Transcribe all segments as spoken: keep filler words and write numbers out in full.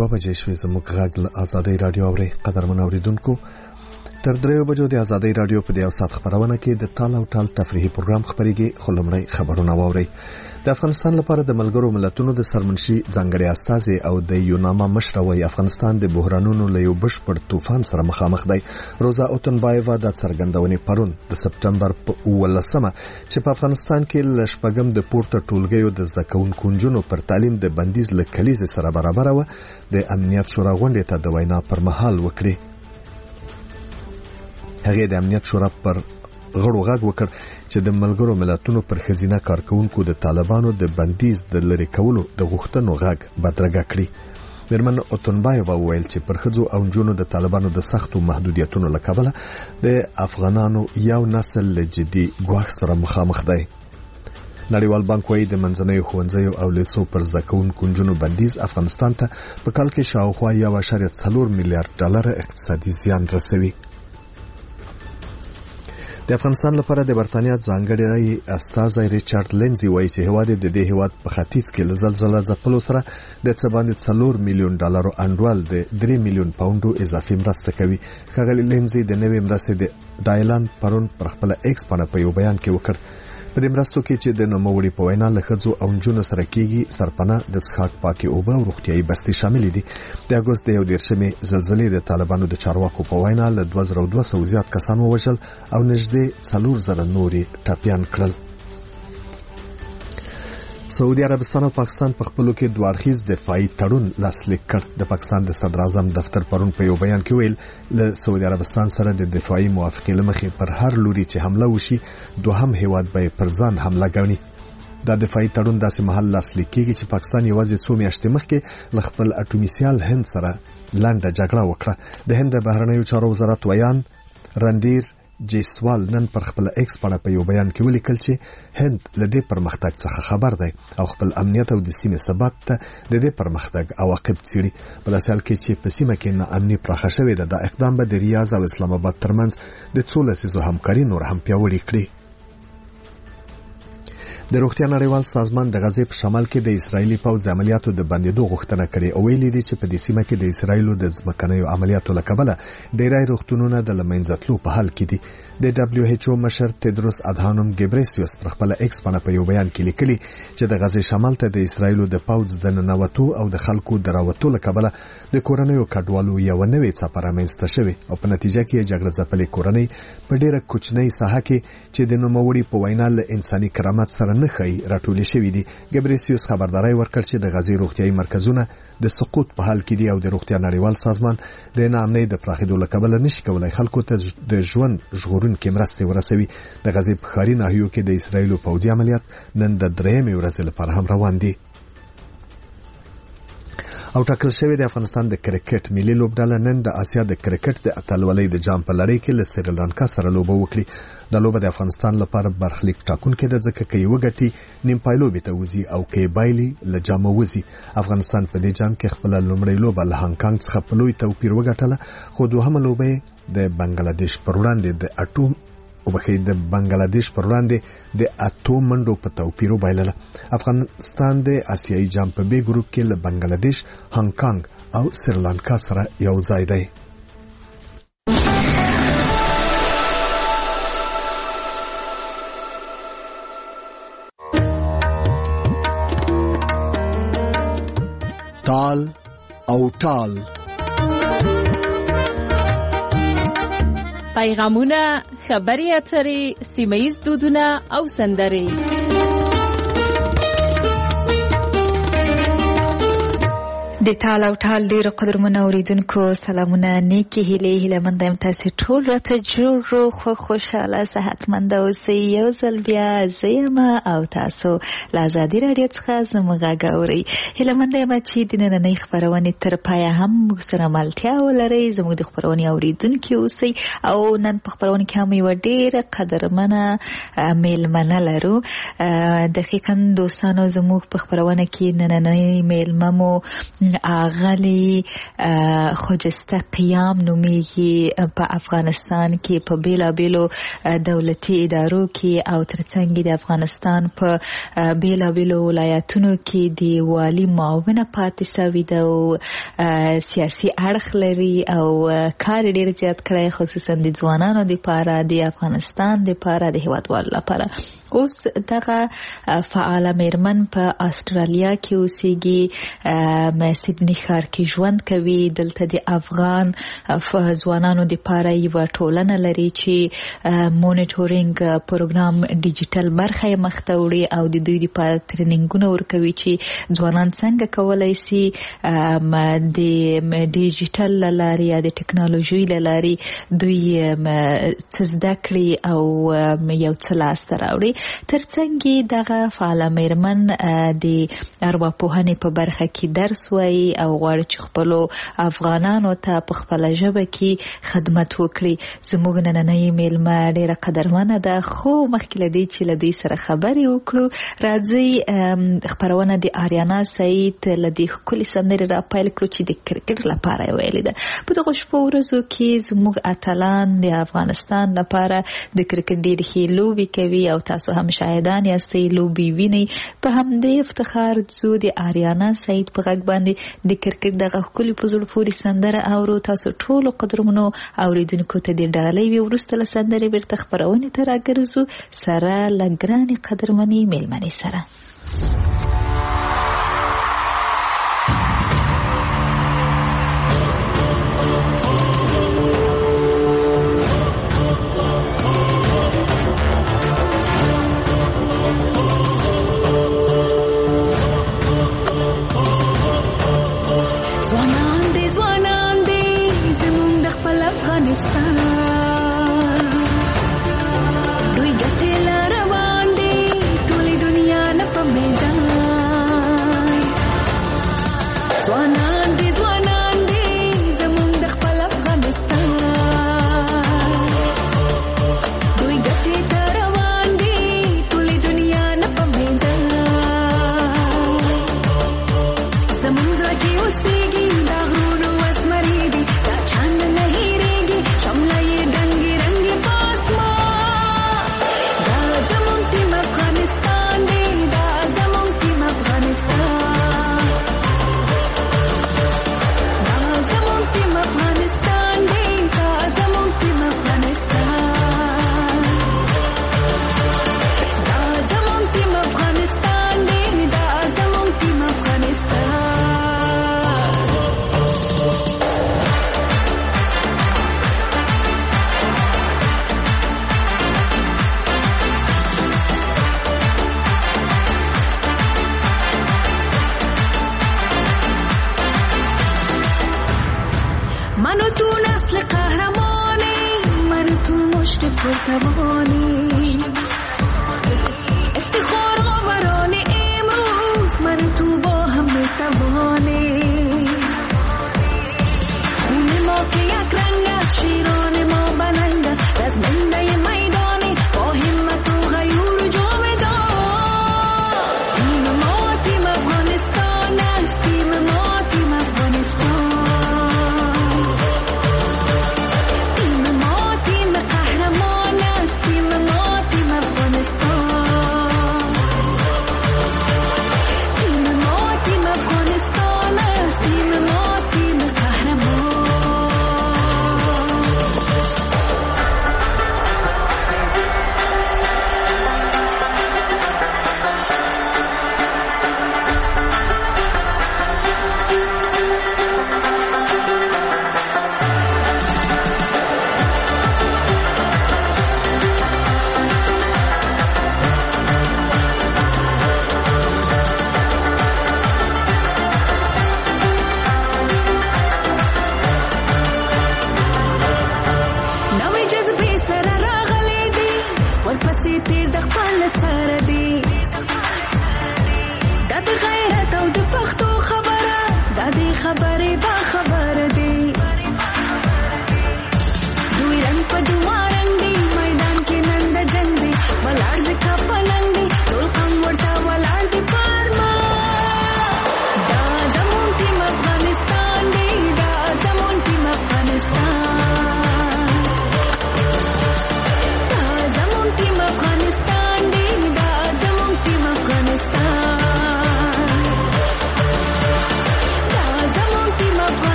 دوه بجې شوې. زموږ غږ له ازادۍ راډیو اورئ. قدرمن اوریدونکو، تر دریو بجو د ازادۍ راډیو په یو ساعت خبرونه کې د تال او ټال تفریحي پروګرام خبريږي. خو لومړی خبرونه واورئ. د افغانستان لپاره د ملګرو ملتونو د سرمنشي ځانګړي استازي او د یوناما مشر وایي افغانستان د بحرانونو له یو بشپړ طوفان سره مخامخ دی. روزا اوتنبایوا د څرګندونې پرون د سپټمبر په اوولسمه چې په افغانستان کې ل شپږم د پورته ټولګیو د زده کوونکو نجونو پر تعلیم د بندیز له کلیزې سره برابر و د امنیت شورا غونډې ته د وینا پر مهال وکړي. هغه د امنیت شورا پر غړو غږ وکړ چې د ملګرو ملتونو پر خزینه کارکونکو د طالبانو د بندیز د لری کولو د غوښتنو غږ بدرګه کړي. میرمن اوتنبایوا وویل چې پر خځو او نجونو د طالبانو د سختو محدودیتونو له کبله د افغانانو یو نسل له جدي ګواښ سره مخامخ دی. نړیوال بانک وايي د منځنیو ښوونځیو او لیسو پر زده کوونکو نجونو بندیز افغانستان ته په کال کې شاوخوا یو اعشاریه څلور میلیارډ ډالر اقتصادي زیان رسوي. د افغانستان لپاره د برتانیا ځانګړی استازی ریچارډ لینزي وایي چې هواد د دې هواد په ختیځ کې له زلزلې ځپلو سره د څه باندې څلور میلیون ډالرو انډول د درې میلیون پاونډو اضافي مرسته کوي. ښاغلي لینزي د نوې مرستې د ډایلان پرون پر خپل ایکس باندې په یو بیان کې وکړ. په دې مرستو کې چې د نوموړي په وینا له ښځو او نجونو سره کېږي سرپناه د څښاک پاکي اوبه او روغتيایي بستې شامل دي. د اګوست د یو دیرشمې زلزلې د طالبانو د چارواکو په وینا له دوه زره دوه سوه زیات کسان ووژل او نږدې څلور زره نورې ټپيان کړل. سعودي عربستان او پاکستان په خپلو کې دوه اړخیز دفاعي تړون لاسلیک کړ. د پاکستان د صدر اعظم دفتر پرون په یو بیان کې ویل له سعودي عربستان سره د دفاعي موافقې لمخې پر هر لوري چې حمله وشي دوهم هیواد به پر ځان حمله کوي. دا دفاعي تړون داسې محل لاسلیک کیږي چې پاکستان یوازې څو میاشتې مخکې ل خپل اټومي سیال هند سره لنډه جګړه وکړه. د هند د بهرنیو چارو وزارت ویان رندیر جیسوال نن پر خپل ایکس باندې په یو بیان کې ولیکل چې هند له دې پرمختګ څخه خبر دی او خپل امنیت او د سیمې ثبات ته د دې پرمختګ عواقب څېړي. په داسې حال کې چې په سیمه کې ناامني پراخه شوې ده، د اقدام به د ریاض او اسلام آباد ترمنځ د څو لسیزو همکاري نور هم پیاوړې کړي. د روغتیا نړیوال سازمان د غزې په شمال کې د اسرایلی پوځ عملیاتو د بندیدو غوښتنه کړې او ویلي دي چې په دې سیمه کې د اسرایلو د ځمکنیو عملیاتو له کبله ډېری روغتونونه د لمنځه تلو په حال کې دي. د دبليو ایچ او مشر تدروس ادهانوم ګبریسیوس پر خپل ایکس باندې په یو بیان کې لیکلي چې د غزې شمال ته د اسرایلو د پوځ د ننوتو او د خلکو د راوتو له کبله د کورنیو کډوالو یو نوې څپه رامنځته شوې او په نتیجه کې جګړه ځپلې کورنۍ په ډېره کوچنۍ ساحه کې چې د نوموړي په وینا له انساني کرامت سره نه خي راټولې شوې دي. ګبریسیوس خبرداري ورکړ چې د غزې روغتيایي مرکزونه د سقوط په حال کې دي او د روغتیا نړیوال سازمان د ناامنۍ د پراخېدو له کبله نشي کولای خلکو ته د ژوند ژغورونکې مرستې ورسوي. د غزې په ښاري ناحیو کې د اسرایلو پوځي عملیات نن د درېیمې ورځې لپاره هم روان دي. او ټاکل شوی د افغانستان د کرکټ ملي لوبډله نن د آسیا د کرکټ د اتلولۍ د جام په لړۍ کې له سریلانکا سره لوبه وکړي. د لوبه د افغانستان لپاره برخلیک ټاکونکې ده ځکه کې وګټي نیم پایلوبې ته وځي او کې بایلي له جام وځي. افغانستان په دې جام کې خپل لومړی لوبه له هانګ کانګ څخه په لوی توپیر وګټله، خو دوهمه لوبه د بنگلاديش پر وړاندې د اټوم او بخې د بنگلاديش پر وړاندې د اتو منډو په توپیر وبایلله. افغانستان د آسیایي جام په بي ګروپ کې له بنگلاديش، هانګ کانګ او سریلانکا سره یو ځای دی. تال او ټال پیغامونه، خبري اترې، سیمه‌ییز دودونه او سندرې. د تال او ټال ډېر قدرمن اوریدونکو سلامونه، نیکی هیلې هیلهمند یم تاسو ټول راته جوړ خو خوشاله صحتمند اوسئ. یو ځل بیا زه یم او تاسو له ازادي راډیو څخه زموږ غږ اورئ. هیلهمند یم چې د نننۍ خپرونې تر پایه هم موږ سره ملتیا ولرئ، زموږ د خپرونې اوریدونکي اوسئ. او نن په خپرونې کې هم یوه ډېره قدرمنه میلمنه لرو. دقیقاً دوستانو زموږ په خپرونه کې نننۍ میلمه مو اغلی خجسته قیام نومیږي په افغانستان کې په بیلا بیلو دولتي ادارو کې او ترڅنګ د افغانستان په بیلا بیلو ولایتونو کې د والی معاونه پاتې سوي ده او سیاسي اړخ لري او کار ډیر زیات کړی خصوصا د ځوانانو لپاره د افغانستان لپاره د هیوادوالو لپاره. اوس دغه فعاله میرمن په استرالیا کې اوسېږي، سیدنی ښار کې ژوند کوي. دلته د افغان ځوانانو لپاره یوه ټولنه لري چې مونیټورینګ پروګرام ډیجیټل برخه یې مخته وړي او د دوی لپاره ټرینینګونه ورکوي چې ځوانان څنګه کولی سي د ډیجیټل له لارې یا د ټکنالوژۍ له لارې دوی څه زده کړي او یو څه لاسته راوړي. ترڅنګ دغه فعاله میرمن د ارواپوهنې په برخه کې درس وایي او غواړي چې خپلو افغانانو ته په خپله ژبه کې خدمت وکړي. زموږ نننۍ میلمه ډېره قدرمنه ده، خو مخکې له دې چې له دې سره خبرې وکړو راځئ خپرونه د آریانا سعید له دې ښکلې سندرې را پیل کړو چې د کرکټ لپاره یې ویلې ده. په دغو شپو ورځو کې زموږ اتلان د افغانستان لپاره د کرکټ ډېرې ښې لوبې کوي او تاسو هم شاهدان یاستئ لوبې وینئ. په همدې افتخار ځو د آریانا سعید په غږ باندې د کرکټ دغه ښکلې په زړه پورې سندره اورو. تاسو ټولو قدرمنو اوریدونکو ته د ډالۍ وي. وروسته له سندرې بیرته خپرونې ته راګرځو سره له ګرانې قدرمنې میلمنې سره. Team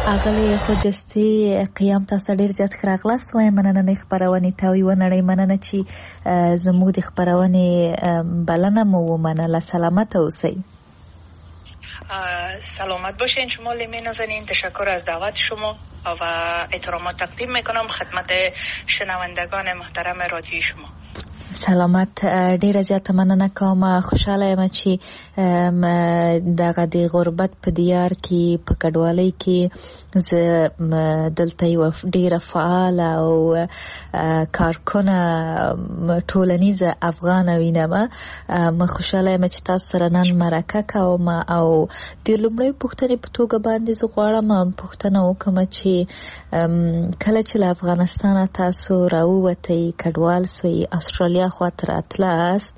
اغلی خوجستی قیام تاسو ډیر زیات راغلاست وای مننه نه خبرونه تاوی و نړۍ مننه چې زموږ د خبرونه بلنه مو مننه. سلامت اوسئ. سلامت باشین شما لیمه نازنین. تشکر از دعوت شما و احترامات تقدیم میکنم خدمت شنوندگان محترم رادیوی شما. سلامت. ډیره زیاته مننه کوم. خوشاله یم چې دغه د غربت په دیار کې په کډوالۍ کې زه دلته یو ډیره فعال او کارکونه ټولنیزه افغان وینم. ما خوشاله یم چې تاسو سره نن مرکه کوم او د لومړی پوښتنې په توګه باندې زه غواړم پوښتنه وکړم چې کله چې له افغانستانه تاسو راووتئ کډوال سوئ استرالیا خواته راتلاست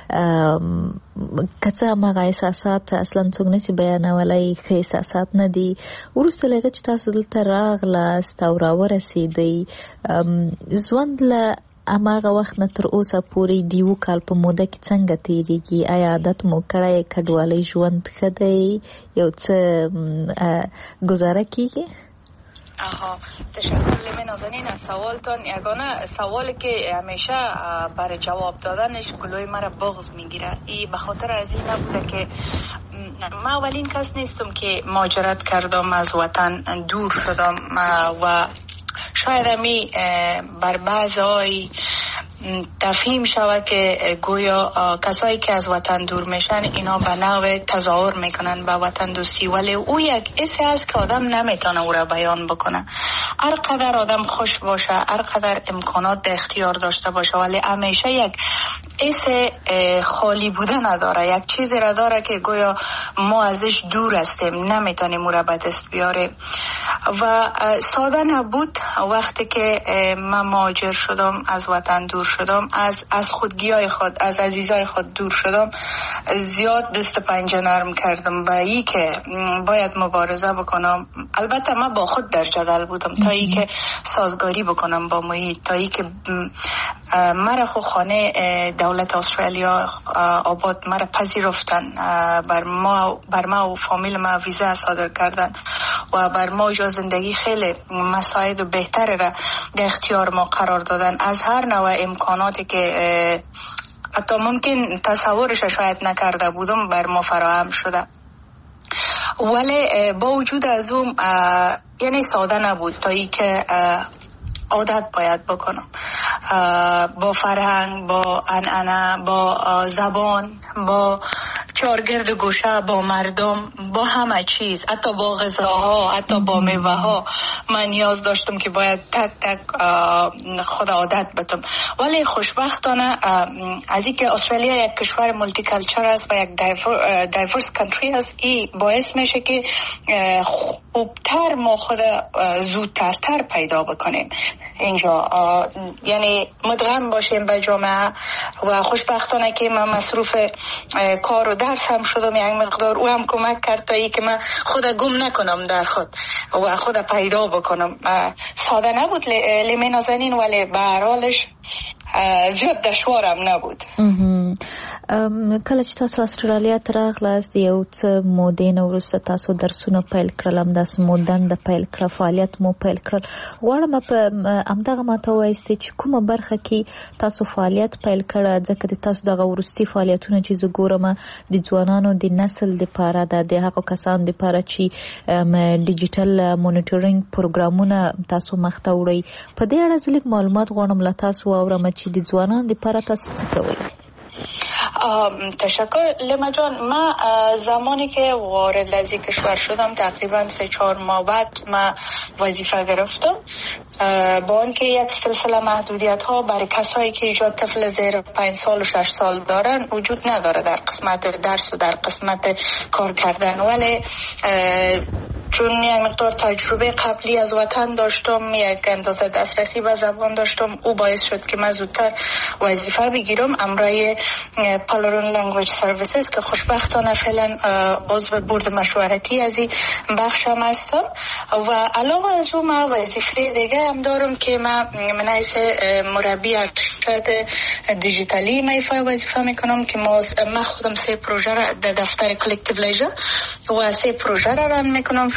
که څه هماغه احساسات اصلا څوک نشي بیانولی ښه احساسات نه دي. وروسته له هغه چې تاسو دلته راغلاست او راورسېدئ ژوند له هماغه وخت نه تر اوسه پورې د یو کال په موده کې څنګه تېرېږي؟ آیا عادت مو کړی کډوالۍ ژوند ښه دی یو څه گذاره کیږي؟ آها تشکر لیمه نازنین از سوالتان. یگانه سوالی که همیشه برای جواب دادنش گلوی مرا بغض میگیره ای به خاطر از این نبوده که من اولین کس نیستم که مهاجرت کردم از وطن دور شدم و شاید همی بر بعضی تفهیم شود که گویا کسایی که از وطن دور میشن اینا به نوع تظاهر میکنن به وطن دوستی، ولی او یک حسی هست که آدم نمیتونه او را بیان بکنه. هر قدر آدم خوش باشه، هر قدر امکانات در اختیار داشته باشه، ولی همیشه یک حس خالی بودن نداره، یک چیزی را داره که گویا ما ازش دور هستیم، نمیتونیم او را به دست بیاریم. و ساده نبود وقتی که من مهاجر شدم، از وطن دور شدم، از از خودگیای خود، از عزیزای خود دور شدم، زیاد دست پنجه نرم کردم با ای که باید مبارزه بکنم. البته من با خود در جدل بودم تا ای که سازگاری بکنم با محیط، تا ای که مرا خو خانه دولت استرالیا آباد مرا پذیرفتن، بر ما بر ما و فامیل ما ویزا صادر کردن و بر ما جا زندگی خیلی مساعد و بهتر را در اختیار ما قرار دادن. از هر نوع امکاناتی که حتی ممکن تصورش شاید نکرده بودم بر ما فراهم شده، ولی با وجود از اون یعنی ساده نبود تا ای که عادت باید بکنم با فرهنگ، با عنعنه، با زبان، با چارگرد گوشه، با مردم، با همه چیز، حتی با غذاها، حتی با میوه ها من نیاز داشتم که باید تک تک خود عادت بتم. ولی خوشبختانه از اینکه استرالیا یک کشور مولتی کلچر است و یک دایورس کانتری است، این باعث میشه که خوبتر ما خود زودترتر پیدا بکنیم اینجا، یعنی مدغم باشیم به جامعه. و خوشبختانه که من مصروف کار و درس هم شدم یک مقدار، او هم کمک کرد تا ای که من خود گم نکنم در خود و خود پیدا بکنم. ساده نبود لیمه نازنین، ولی به هر حالش زیاد دشوارم نبود. کله چې تاسو استرالیا ته راغلاست یو څه مودې نه وروسته تاسو درسونه پیل کړل، همداسې مو دنده پیل کړه، فعالیت مو پیل کړل. غواړم په همدغه ماته ووایاست چې کومه برخه کې تاسو فعالیت پیل کړه، ځکه د تاسو دغه وروستي فعالیتونه چې زه ګورم د ځوانانو د نسل دپاره ده، د هغو کسانو دپاره چې ډیجیټل مونیټورینګ پروګرامونه تاسو مخته وړئ. په دې اړه زه لږ معلومات غواړم له تاسو واورم چې د ځوانانو دپاره تاسو څه کوئ. تشکر لیما جان. من زمانی که وارد از این کشور شدم تقریبا سه چهار ماه بعد من وظیفه گرفتم، با آنکه یک سلسله محدودیت ها برای کسایی که ایجاد طفل زیر پنج سال و شش سال دارن وجود نداره در قسمت درس و در قسمت کار کردن، ولی چون یک مقدار تجربه قبلی از وطن داشتم، یک اندازه دسترسی به زبان داشتم، او باعث شد که من زودتر وظیفه بگیرم امرای پالارون لنگویج سرویسز که خوشبختانه فعلا عضو بورد مشورتی از این بخشم هستم. و علاوه از اون من وظیفه دیگه هم دارم که من من حیث مربی ارشد دیجیتالی میفای وظیفه میکنم که من خودم سه پروژه را در دفتر کلکتیو لیژر و سه پروژه را ران میکنم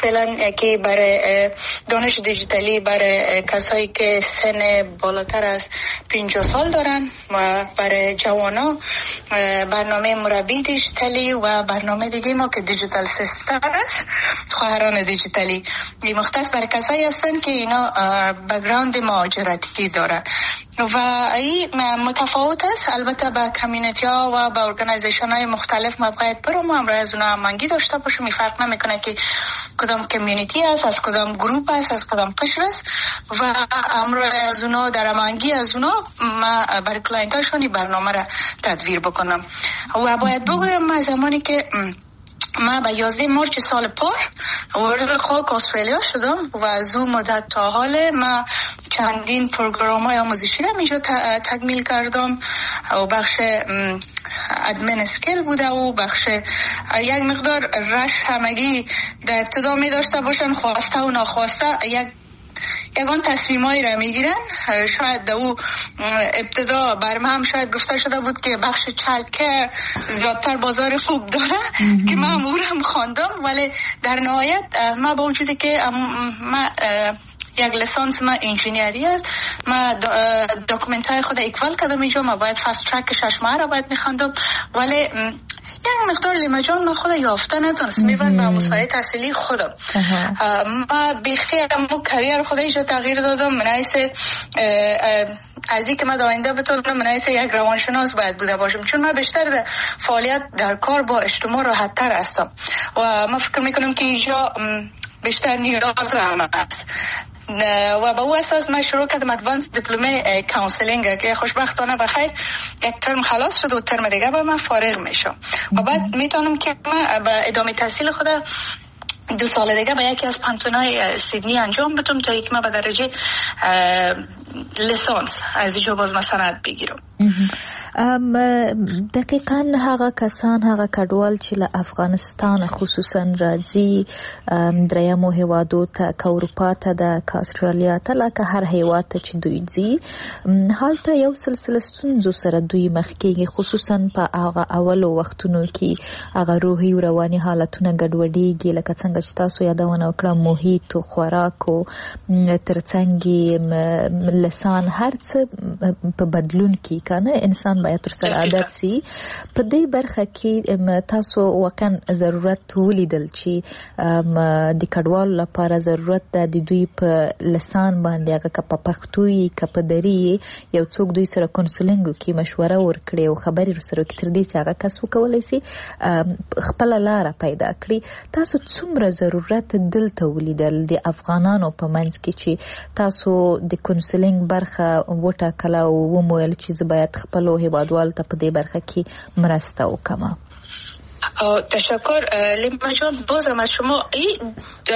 فعلا که برای دانش دیجیتالی برای کسایی که سن بالاتر از پنجاه سال دارن و برای جوانا برنامه مربی دیجیتالی و برنامه دیگه ما که دیجیتال سیستر است، خواهران دیجیتالی. این مختص برای کسایی هستن که اینا بک‌گراند مهاجرتی دارن و این متفاوت است. البته با کمیونیتی ها و با ارگانایزیشن های مختلف ما باید برم و همراه از اونا هماهنگی داشته باشیم. این فرق نمیکنه که کدام کمیونیتی است، از کدام گروپ است، از کدام قشر است و همراه از اونا در هماهنگی از اونا ما برای کلاینت هاشون برنامه را تدویر بکنم. و باید بگویم ما زمانی که ما به یازده مارچ سال پار وارد خاک استرالیا شدم و از اون مدت تا حال ما چندین پروگرام های آموزشی را میجا تکمیل کردم و بخش ادمن اسکیل بوده و بخش یک مقدار رش همگی در ابتدا می داشته باشن، خواسته و ناخواسته یک یگان تصمیمایی را میگیرن. شاید در او ابتدا برم هم شاید گفته شده بود که بخش چایلد کیر زیادتر بازار خوب داره که من امور هم خواندم، ولی در نهایت ما با وجودی که ما یک لیسانس ما انجینیری است، ما داکومنت های خود اکوال کردم اینجا، ما باید فاست ترک شش ماه را باید میخواندم، ولی یک مقدار لیمجان ما خود یافته ندونست میبند به مسابقه تحصیلی خودم. ما بیخی امو کریر خود ایجا تغییر دادم. من حیث از این که ما داینده بتونم من حیث یک روانشناس باید بوده باشم، چون من بیشتر در فعالیت در کار با اجتماع راحت تر هستم و ما فکر میکنم که اینجا بیشتر نیاز هم است و با او اساس من شروع کردم ادوانس دیپلمه کانسلینگ که خوشبختانه بخیر یک ترم خلاص شد و ترم دیگه با من فارغ میشم و بعد میتونم که من به ادامه تحصیل خود دو سال دیگه با یکی از پانتونای سیدنی انجام بدم تا یک ما به درجه لیسانس از اینجا باز ما سند بگیرم. دقیقاً هغه کسان هغه کډوال چې له افغانستان خصوصا راځي دریمو هیوادو ته که اروپا ته ده که استرالیا ته لکه هر هیواد ته چې دوی ځي هلته یو سلسله ستونزو سره دوی مخ کېږي، خصوصا په هغه اولو وختونو کې هغه روحي او رواني حالتونه ګډوډېږي لکه څنګه چې تاسو یادونه وکړه محیط او خوراک او ترڅنګ لسان هر څه په بدلون کې کنه انسان باید تر سره عادت سي. په دې برخه کې تاسو واقعا ضرورت ولیدل چې د کډوالو لپاره ضرورت ده د دوی په لسان باندې هغه که په پښتو یې که په دري یو څوک دوی سره کونسلینګ وکړي، مشوره ورکړي او خبرې ورسره وکړي تر دې چې هغه کس وکولی سي خپله لاره پیدا کړي. تاسو څومره ضرورت دلته ولیدل د افغانانو په منځ کې چې تاسو د کونسلینګ برخه وټاکله او ومویل چې زه باید خپلو هیوادوالو ته په دې برخه کې مرسته وکړم؟ تشکر لیما جان. بازم از شما این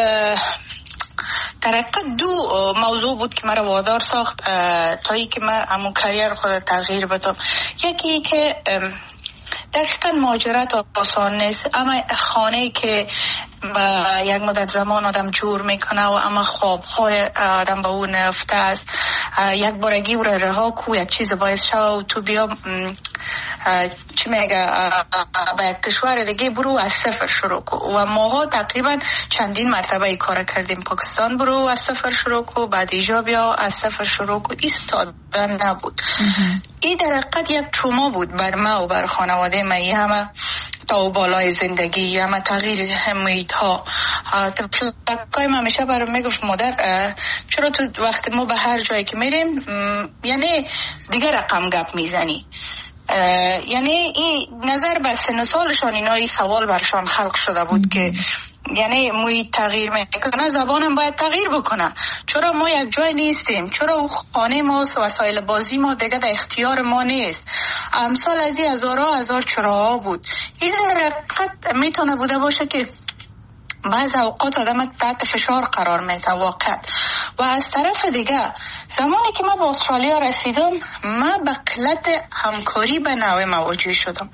در حقیقت دو موضوع بود که مرا وادار ساخت تا ای که من همون کریر خود تغییر بدم. یکی که دقیقا مهاجرت آسان نیست، اما خانه‌ای که با یک مدت زمان آدم جور میکنه و اما خوابهای آدم با اون نفته است، یک بارگی او را رها کو، یک چیز باعث شو و تو بیا چی میگه با یک کشور دیگه برو از صفر شروع کو. و ماها تقریبا چندین مرتبه ای کار کردیم. پاکستان برو از صفر شروع کو، بعد ایجا بیا از صفر شروع کو. ایستادن نبود. این در حقیقت یک تروما بود بر ما و بر خانواده ما. این همه تا و بالای زندگی، همه تغییر محیط ها. تفلقای ما همیشه برام میگفت مادر چرا تو وقت ما به هر جایی که میریم یعنی دیگه رقم گپ میزنی. یعنی این نظر به سن و سالشان اینا این سوال برشان خلق شده بود که یعنی محیط تغییر میکنه، زبانم باید تغییر بکنه. چرا ما یک جای نیستیم؟ چرا او خانه ما و وسایل بازی ما دیگه در اختیار ما نیست؟ امثال از این هزارها هزار چراها بود. این در حقیقت میتونه بوده باشه که بعض اوقات آدم تحت فشار قرار میده واقعا. و از طرف دیگه زمانی که من به استرالیا رسیدم من به قلت همکاری به نوع مواجه شدم.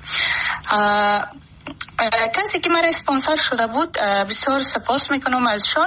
کسی که من اسپانسر شده بود بسیار سپاس میکنم ازشان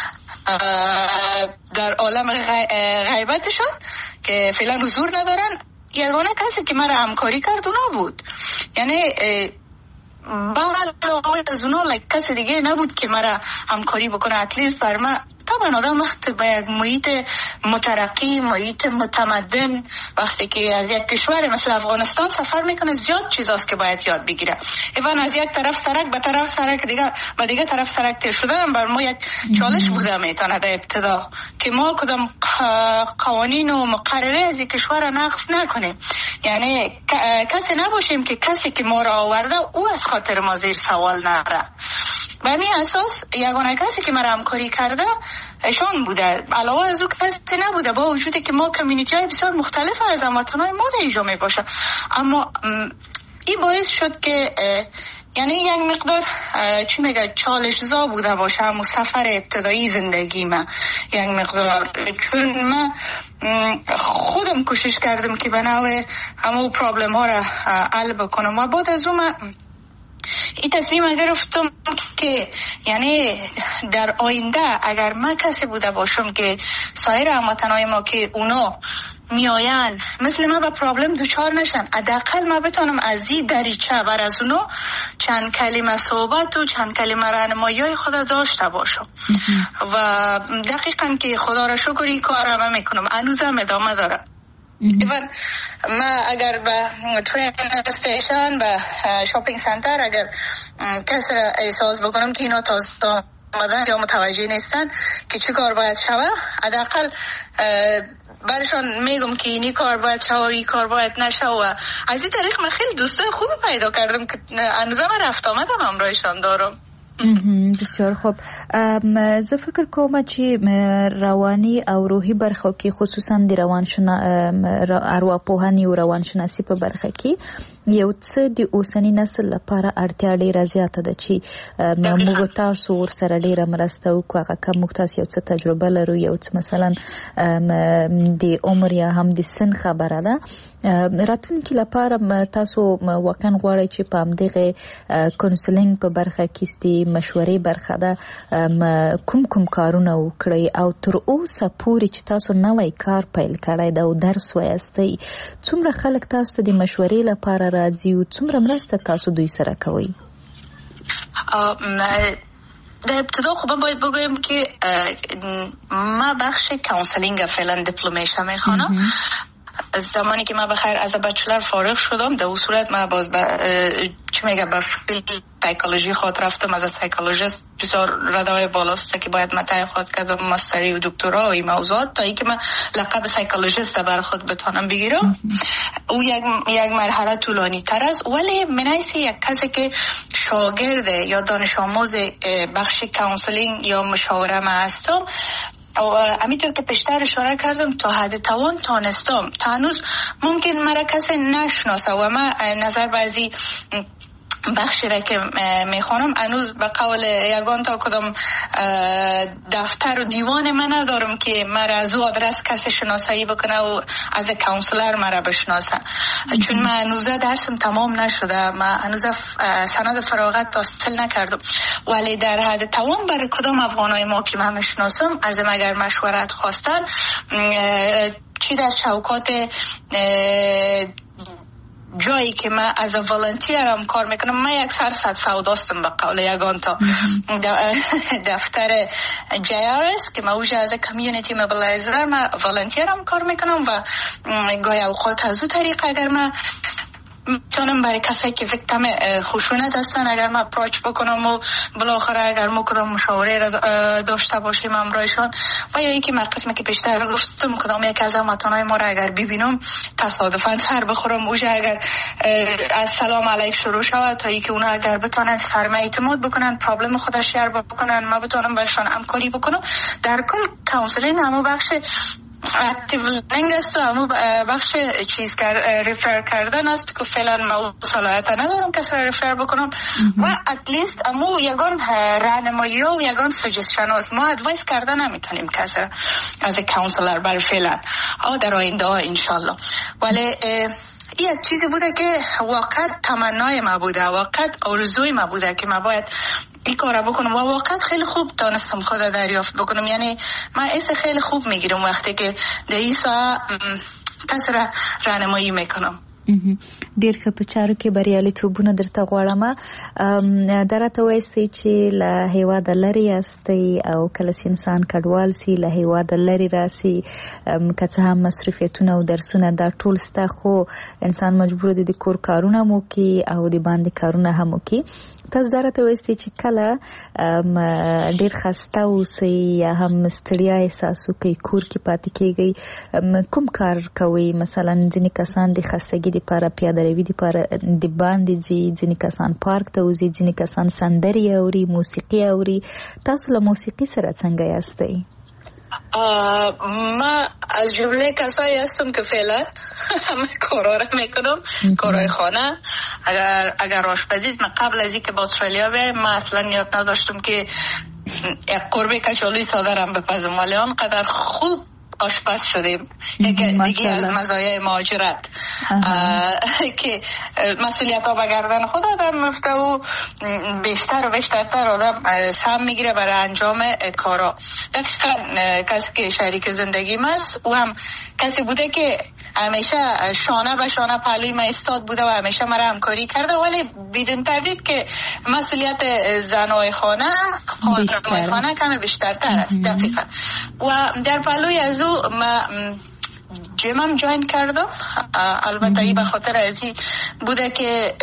در عالم غیبتشان که فعلا حضور ندارن. یگانه کسی که من همکاری کرد اونا بود. یعنی بعد از اونا لایک کسی دیگه نبود که مرا همکاری بکنه. اتلیست بر من طبعا آدم وقتی به یک محیط مترقی، محیط متمدن، وقتی که از یک کشور مثل افغانستان سفر میکنه زیاد چیزاست که باید یاد بگیره. ایوان از یک طرف سرک به طرف سرک دیگه به دیگه طرف سرک تیر شدن بر ما یک چالش بوده میتونه در ابتدا که ما کدام قوانین و مقرره از یک کشور نقض نکنیم. یعنی کسی نباشیم که کسی که ما را آورده او از خاطر ما زیر سوال نره. به این اساس یگانه کسی که مرا همکاری کرده ایشان بوده. علاوه از او کسی نبوده، با وجودی که ما کمیونیتی های بسیار مختلف از هموطنان ما در اینجا می باشه. اما این باعث شد که یعنی یک مقدار چی میگه چالش‌زا بوده باشه همون سفر ابتدایی زندگی من یک مقدار، چون من خودم کوشش کردم که به نوع همون پرابلم ها را حل بکنم و بعد از اون من این تصمیم گرفتم که یعنی در آینده اگر من کسی بوده باشم که سایر هموطنای ما که اونا میاین مثل ما با پرابلم دوچار نشن، حداقل ما بتونم از این دریچه بر از اونا چند کلمه صحبت و چند کلمه راهنمایی خدا داشته باشم. و دقیقاً که خدا را شکر این کار را من میکنم، هنوزم ادامه داره. ایوان ما اگر به ترین استیشن به شاپینگ سنتر اگر کسی را احساس بکنم که اینا تازه آمدن یا متوجه نیستن که چه کار باید شوه، حداقل برشان میگم که اینی کار باید شوه و این کار باید نشوه. و از این طریق من خیلی دوستای خوبی پیدا کردم که هنوزم رفت آمدم همراهشان دارم. بسیار خوب. زه فکر کوم چې رواني او روحي برخه کې خصوصا د روانشنا ارواپوهنې او روانشناسي په برخه کې یو څه د اوسنی نسل لپاره اړتیا ډیره زیاته ده چې موږ تاسو ورسره ډیره مرسته وکړو. هغه که موږ تاسو یو څه تجربه لرو، یو څه مثلا د عمر یا هم د سن خبره ده، راتلونکي لپاره تاسو واقعا غواړئ چې په همدغه کونسلینګ په برخه کې ستې مشورې برخه ده کوم کوم کارونه وکړئ او تر اوسه پورې چې تاسو نوی کار پیل کړی ده او درس وایستی، څومره خلک تاسو ته د مشورې لپاره راځي او څومره مرسته تاسو دوی سره کوئ؟ در ابتدا خب من باید بگویم که ما بخش کانسلینگ فعلا دیپلمش میخوانم. از زمانی که من بخیر از بچلر فارغ شدم در اون صورت من باز با چی میگه با سایکولوژی خود رفتم. از سایکولوژیست بسیار ردای بالاست که باید من تای خود کردم ماستری و دکترا و این موضوعات تا اینکه من لقب سایکولوژیست بر خود بتونم بگیرم. او یک یک مرحله طولانی تر است، ولی منایسی یک کسی که شاگرد یا دانش آموز بخش کانسلینگ یا مشاوره ما هستم او همینطور که پیشتر اشاره کردم تا حد توان تانستم تا هنوز ممکن مرا کسی نشناسه و من نظر بعضی بخشی را که میخوانم هنوز به قول یگان تا کدام دفتر و دیوان من ندارم که مرا از او آدرس کسی شناسایی بکنه و از کانسلر مرا بشناسه، چون من هنوز درسم تمام نشده، من هنوز سند فراغت حاصل نکردم. ولی در حد توان برای کدام افغانای ما که من میشناسم از اگر مشورت خواستن چی در چوکات جایی که من از والنتیرم کار میکنم، من یک سر صد سوداستم به قول یگان تا دفتر جی آر اس که من اوجه از کمیونیتی موبیلایزر من والنتیرم کار میکنم و گاهی اوقات از او طریق اگر من میتونم برای کسایی که ویکتیم خشونت هستن اگر من اپروچ بکنم و بالاخره اگر ما کدام مشاوره را داشته باشیم همراهشان، و یا اینکه من قسمی که پیشتر گفتم کدام یک از هموطنای ما را اگر ببینم تصادفاً سر بخورم اوجه اگر از سلام علیک شروع شود تا اینکه اونا اگر بتونن سرمه اعتماد بکنن پرابلم خودش شیر بکنن ما بتونم بهشون همکاری بکنم. در کل کانسلینگ همو بخش اکتیو لرنینگ است و همو بخش چیز کر ریفر کردن است که فعلا ما صلاحیت ندارم کسی را ریفر بکنم و اتلیست همو یگان راهنمایی و یگان سجستشن است. ما ادوایس کردن نمیتونیم کسی را از کانسلر بر فعلا او در آینده ها انشالله. ولی این یک چیزی بوده که واقعا تمنای ما بوده، واقعا آرزوی ما بوده که ما باید این کار بکنم و واقعا خیلی خوب دانستم خود دریافت بکنم. یعنی من ایس خیلی خوب میگیرم وقتی که در این ساعت کسی را راهنمایی میکنم. ډیر ښه په چارو کې بریالیتوبونه درته غواړم. درته وایي چې له هیواد لري یاستئ او کله انسان کډوال سي له هیواد لري راسي که څه هم مصرفیتونه او درسونه دا ټول ستا، خو انسان مجبور دی د کور کارونه مو کوي او د باندې کارونه هم کوي. تاسو درته وایي چې کله ډیر خسته اوسئ یا هم ستړیا احساس کوي کور کې پاتې کیږئ، کوم کار کوي؟ مثلا ځینې کسان د خستګي لپاره پیاده روي لپاره د باندې ځي، ځینې کسان پارک ته وځي، ځینې کسان سندرې اوري، موسیقي اوري. تاسو له موسیقي سره څنګه یاستئ؟ ما از جمله کسایی هستم که فعلا همه کارا را میکنم، کارهای خانه. اگر اگر آشپزی من قبل از اینکه با استرالیا بیایم ما اصلا نیت نداشتم که یک قرمه کچالوی ساده را بپزم، ولی آنقدر خوب آشپز شدیم. یک دیگه از مزایای مهاجرت که مسئولیت ها به گردن خود آدم مفته و بیشتر و بیشترتر آدم سهم میگیره برای انجام کارا. دقیقا کسی که شریک زندگیم است او هم کسی بوده که همیشه شانه به شانه پهلوی من ایستاد بوده و همیشه مرا همکاری کرده، ولی بدون تردید که مسئولیت زنای خانه خانه خانه کمی بیشترتر است. دقیقا و در پهلوی از او ما جیمم جوین کردم. البته ای به خاطر ازی بوده که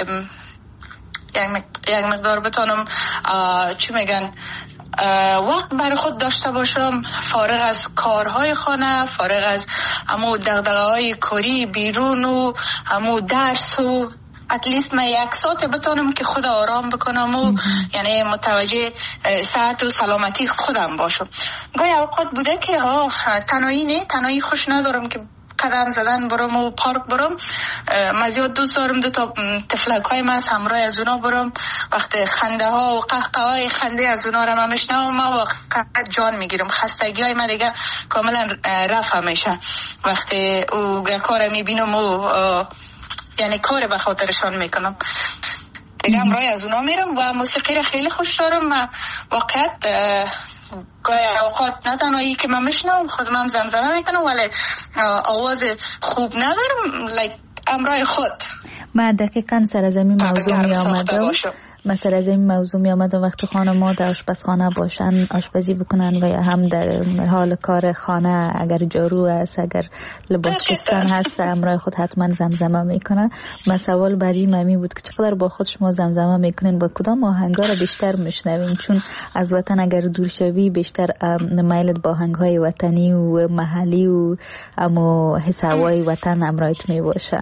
یک مقدار بتونم چی میگن وقت برای خود داشته باشم، فارغ از کارهای خانه، فارغ از همو دغدغه‌های کاری بیرون و همو درس و اتلیست من یک ساعت بتونم که خود آرام بکنم و یعنی متوجه صحت و سلامتی خودم باشم. گاهی اوقات بوده که ها تنهایی نه، تنهایی خوش ندارم که قدم زدن برم و پارک برم. من زیاد دوست دارم دو تا تفلک های من همراه از اونا برم. وقت خنده ها و قهقه های خنده از اونا رو من میشنم، من واقعا جان میگیرم. خستگی های من دیگه کاملا رفع میشه وقتی او کار میبینم و یعنی کار به خاطرشان میکنم. دیگه همراه از اونا میرم و موسیقی رو خیلی خوش دارم. من واقعا گاهی اوقات نه تنهایی که من میشنم خودم هم زمزمه میکنم، ولی آواز خوب ندارم لایک همراه خود. من دقیقاً سر از این موضوع می آمدم مثلا از این موضوع می آمدم وقتی خانم‌ها در آشپزخانه باشن، آشپزی بکنن و یا هم در حال کار خانه اگر جارو است، اگر لباس شستن هست، همراه خود حتما زمزمه میکنن. من سوال بعدی ممی بود که چقدر با خود شما زمزمه میکنین، با کدام آهنگا رو بیشتر میشنوین؟ چون از وطن اگر دور شوی بیشتر میلت با آهنگ‌های وطنی و محلی و اما حس هوای وطن همراهت میباشه.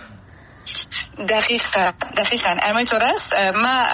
دقیقا دقیقا همینطور است. ما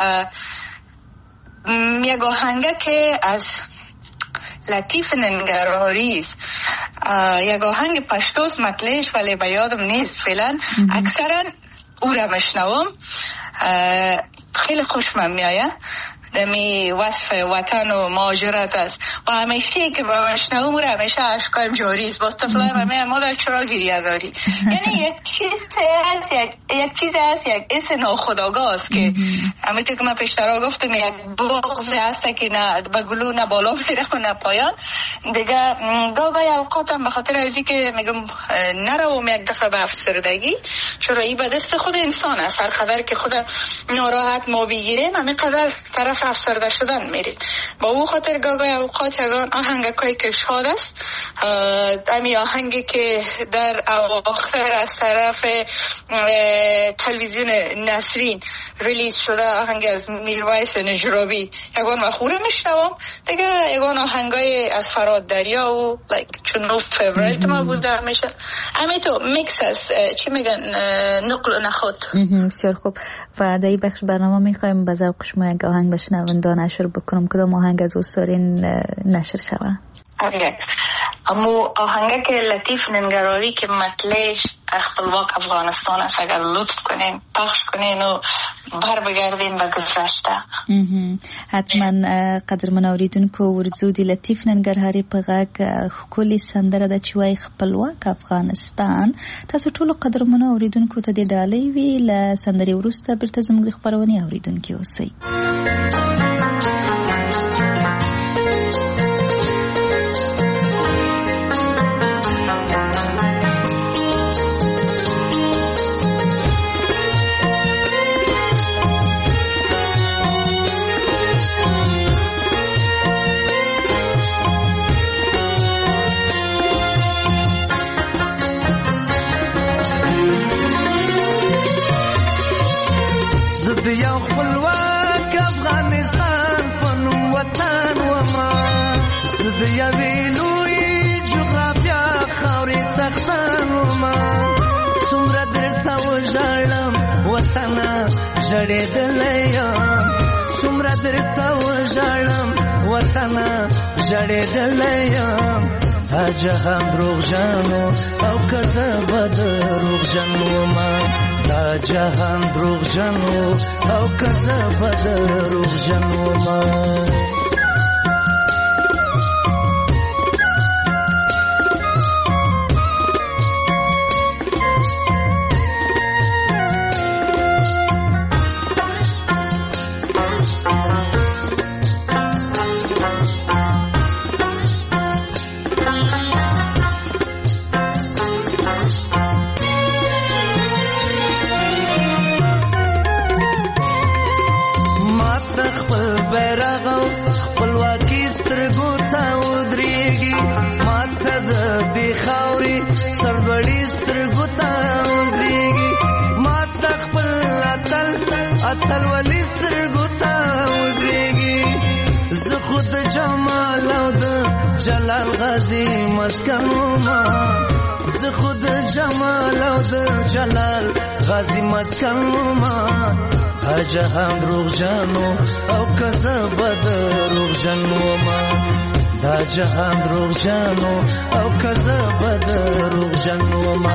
یک آهنگه که از لطیف ننگرهاری است، یک آهنگ پشتوست مطلعش ولی به یادم نیست فعلا. اکثرا او را مشنوم، خیلی خوشم میآید. دمی وصف وطن و مهاجرت است و همیشه که با مشنوم رو همیشه عشقایم جاری است. باز طفلای همه مادر چرا گریه داری؟ یعنی یک چیز هست، یک, یک چیز هست، یک حس ناخودآگاه است که همینطور که من پیشتر گفتم یک بغض هست که نه به گلو نه بالا میره و نه پایان. دیگه گاهی اوقاتم به خاطر ازی که میگم نروم یک دفعه به افسردگی، چرا این به دست خود انسان است. هر قدر که خود ناراحت ما بگیریم همین قدر طرف افسرده شدن میریم. با او خاطر گاهی اوقات یگان آهنگایی که شاد است، امی آهنگی که در اواخر از طرف تلویزیون نسرین ریلیز شده، آهنگ از میرویس نجرابی، یگان مخوره میشنوم. دیگه یگان آهنگای از فراد دریا و لایک چون نو فیوریت ما بوده میشه. امی تو میکس است، چی میگن، نقل و نخود. بسیار خوب. و در این بخش برنامه میخوایم به ذوق شما یک آهنگ بشنونده نشر بکنم. کدام آهنگ از دوستارین نشر شود؟ اوکی. امو آهنگه که لطیف ننگراری که مطلعش خپلواک افغانستان است، اگر لطف کنین پخش کنین و بر بگردین به گذشته. حتما قدرمن اوریدونکو ورځو د لطیف ننګرهاري په غږ ښکلې سندره ده چې وایي خپلواک افغانستان. تاسو ټولو قدرمنو اوریدونکو ته د ډالۍ وي. له سندرې وروسته بیرته زموږ خپرونې اوریدونکي اوسئ. د یوې لوی جغرافیا خاورې څښتن ومه څومره درته وژاړم وطنه ژړېدلی یم څومره درته وژاړم وطنه ژړېدلی یم دا جهان دروغجنو او که زه به دروغجن ومه دا جهان دروغجنو او که زه به دروغجن ومه اتل ولی سترګو ته ودرېږي زه خو د جمال او د جلال غازي مسکن ومه زه خو د جمال او د جلال غازي مسکن ومه دا جهان دروغجنو او که زه به دروغجن ومه دا جهان دروغجنو او که زه به دروغجن ومه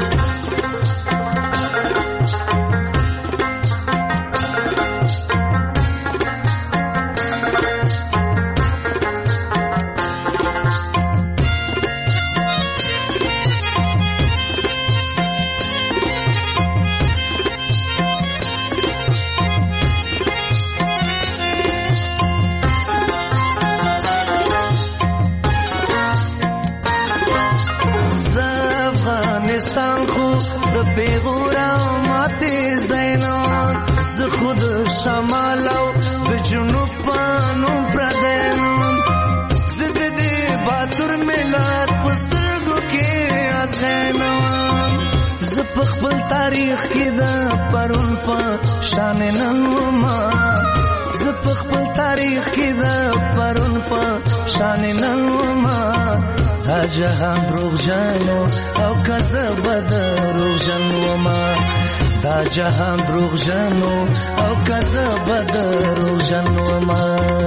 خود شمال او د جنوب پانو پردینم زد دی باتور ملت پسترگو کی از خینم زد پخبل تاریخ کی دا پرون پا شان ننوما زد پخبل تاریخ کی دا پرون پا شان ننوما دا جهان دروغ جانو او کذب دروغ جنوما دا جهان دروغ جنو او کذب دروغ جنوما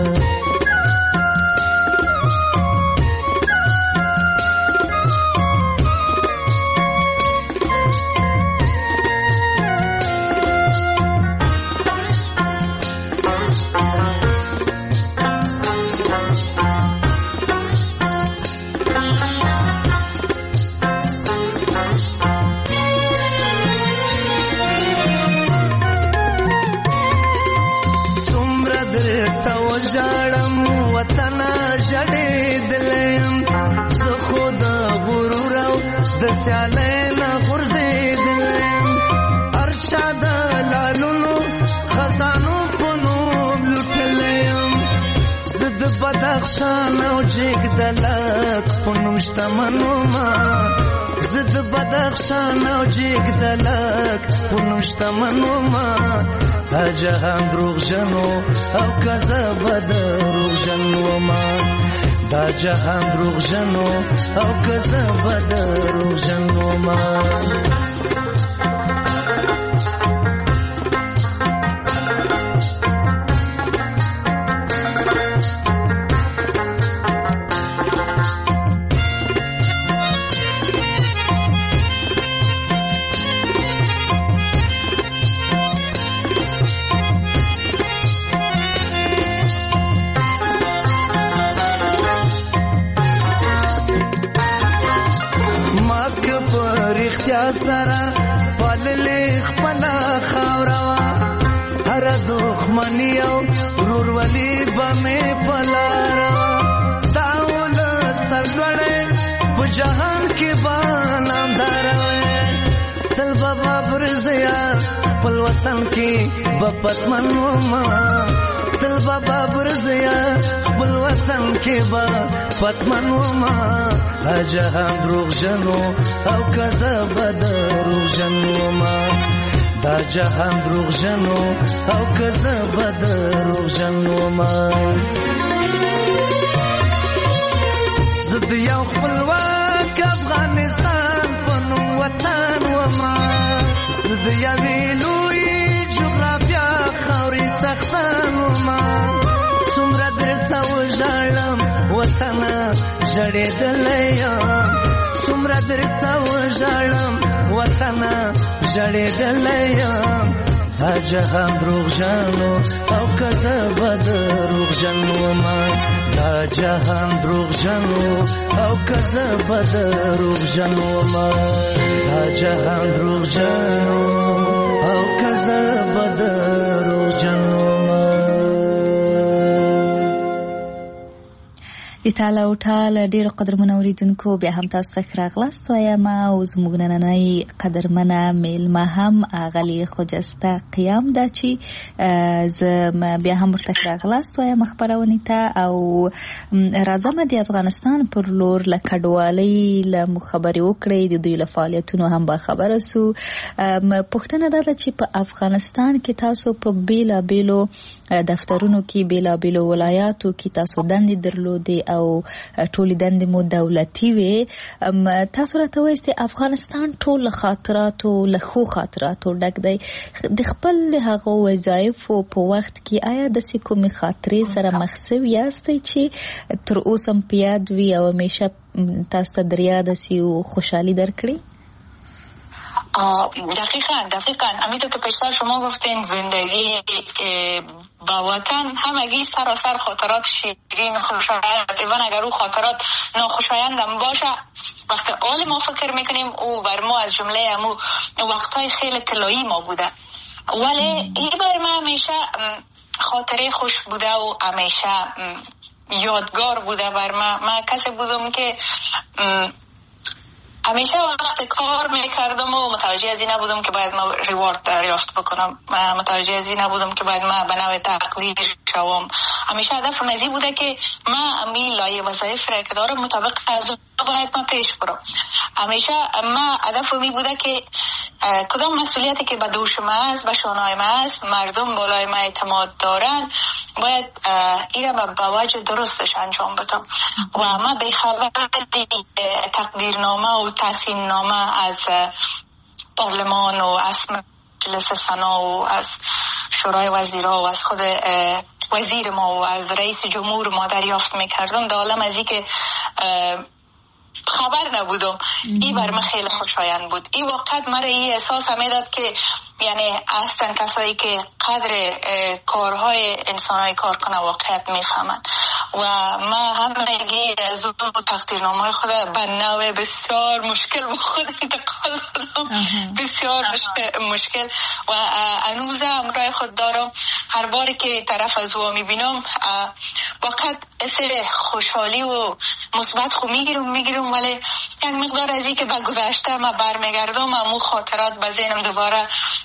سیالینا غرزیدلیم ارشاد لالونو خزانو پنوم لطلیم زد بدخشان او جیگ دلک پنوشتمنو ما زد بدخشان او جیگ دلک پنوشتمنو ما دا جهان دروغ جنو او کذب دروغ جنو ما دا جهان دروغ جنو او کذب دروغ جنو ما سرا پاللی خپلا خاوروا هر دخمنی او رورولی بمی پلاروا داول سرگوڑے پو جہان کی بانام داروے تل بابا برزیا پل وطن کی بپت منوما تل بابا برزیا پل وطن کی بپت منوما جهان دروغ جنو او کذب دروغ جنو ما دا جهان دروغ جنو او کذب دروغ جنو ما زد یو خپلواک افغانستان پنوم وطن وما زد یوی لوی جغرافیا خاوری څښتن وما څومره درته وژاړم وطنه ژړېدلی یم څومره درته وژاړم وطنه ژړېدلی یم دا جهان دروغجنو او که زه به دروغجن ومه دا جهان دروغجنو او که زه به دروغجن ومه دا جهان دروغجنو او که زه به دروغجن ومه. د تعالی او تعالی ډیر قدرمن اوریدونکو بیا هم تاسو ته راغلاست وایم او زموږ نننۍ قدرمنه میلمه هم اغلی خجسته قیام ده چې زه بیا هم ورته راغلاست وایم خبرونه ته او راځم د افغانستان پر لور له کډوالۍ له مخبري وکړې د دوی له فعالیتونو هم با خبره سو. پوښتنه ده چې په افغانستان کې تاسو په بیلا بیلو دفترونو کې بیلا بیلو ولایاتو کې تاسو دندې درلودې او ټول دندې مو دولتي وي. تاسو راته وایئ چې افغانستان ټول خاطراتو له خو خاطراتو ډک دی. د خپل هغه وظایفو په وخت کې آیا د کومې خاطرې سره مخ شوي یاستئ چې تر اوسه په یاد وي او همیشه تاسو ته در یاد شي او خوشحالي درکړي؟ دقیقاً دقیقاً همینطور که پیشتر شما گفتین زندگی با وطن همگی سراسر خاطرات شیرین خوشایند است. ایوان اگر او خاطرات ناخوشایند هم باشه وقتی آل ما فکر میکنیم او بر ما از جمله امو وقتهای خیلی طلایی ما بوده، ولی این بر ما همیشه خاطره خوش بوده و همیشه یادگار بوده بر ما. من کسی بودم که همیشه وقت کار میکردم و متوجه از این نبودم که باید ما ریوارد دریافت بکنم، متوجه از این نبودم که باید ما به نوع تقدیر شوم. همیشه هدفم از این بوده که ما امی لایه وظایف را که دارم مطابق از باید ما پیش برم. همیشه ما هدفم این بوده که کدام مسئولیتی که به دوش ما است، به شانه‌های ما است، مردم بالای ما اعتماد دارن، باید این را به وجه درستش انجام بدم و ما به خبر تقدیرنامه و تحسین نامه از پارلمان و از مجلس سنا و از شورای وزیرا و از خود وزیر ما و از رئیس جمهور ما دریافت میکردم. در عالم از این که خبر نبودم، این بر من خیلی خوشایند بود. این وقت مرا این احساس میداد که یعنی اصلا کسایی که قدر کارهای انسانهای کار کنه واقعیت میفهمند و ما همگی از اون تقدیرنامه خود به نوع بسیار مشکل با خود انتقال دادم، بسیار مشکل و هنوز همراه خود دارم. هر باری که طرف از او میبینم واقعا اصل خوشحالی و مثبت خو میگیرم میگیرم ولی یک مقدار از این که به گذشته ما برمیگردم امو خاطرات به ذهنم دوباره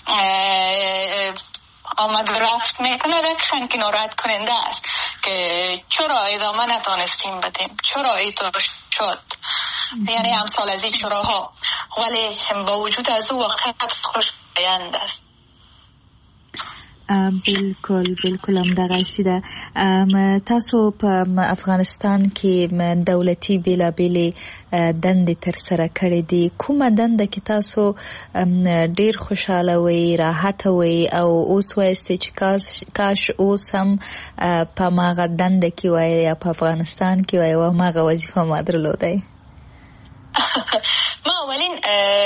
آمد و رفت میکنه. دقیقاً که ناراحت کننده است که چرا ادامه نتانستیم بدیم، چرا ایتو شد، یعنی امثال از این چراها، ولی با وجود از او واقعیت خوشایند است. بالکل بالکل هم دغه سیده. تاسو په افغانستان کې دولتي بیلابېلې دندې تر سره کړې دي. کومه دنده کې تاسو ډیر خوشاله وئ، راحته وئ او اوس وایستئ چې کاش اوس هم په ماغه دنده کې وای یا په افغانستان کې وای او ماغه وظیفه ما درلودی؟ ما اولین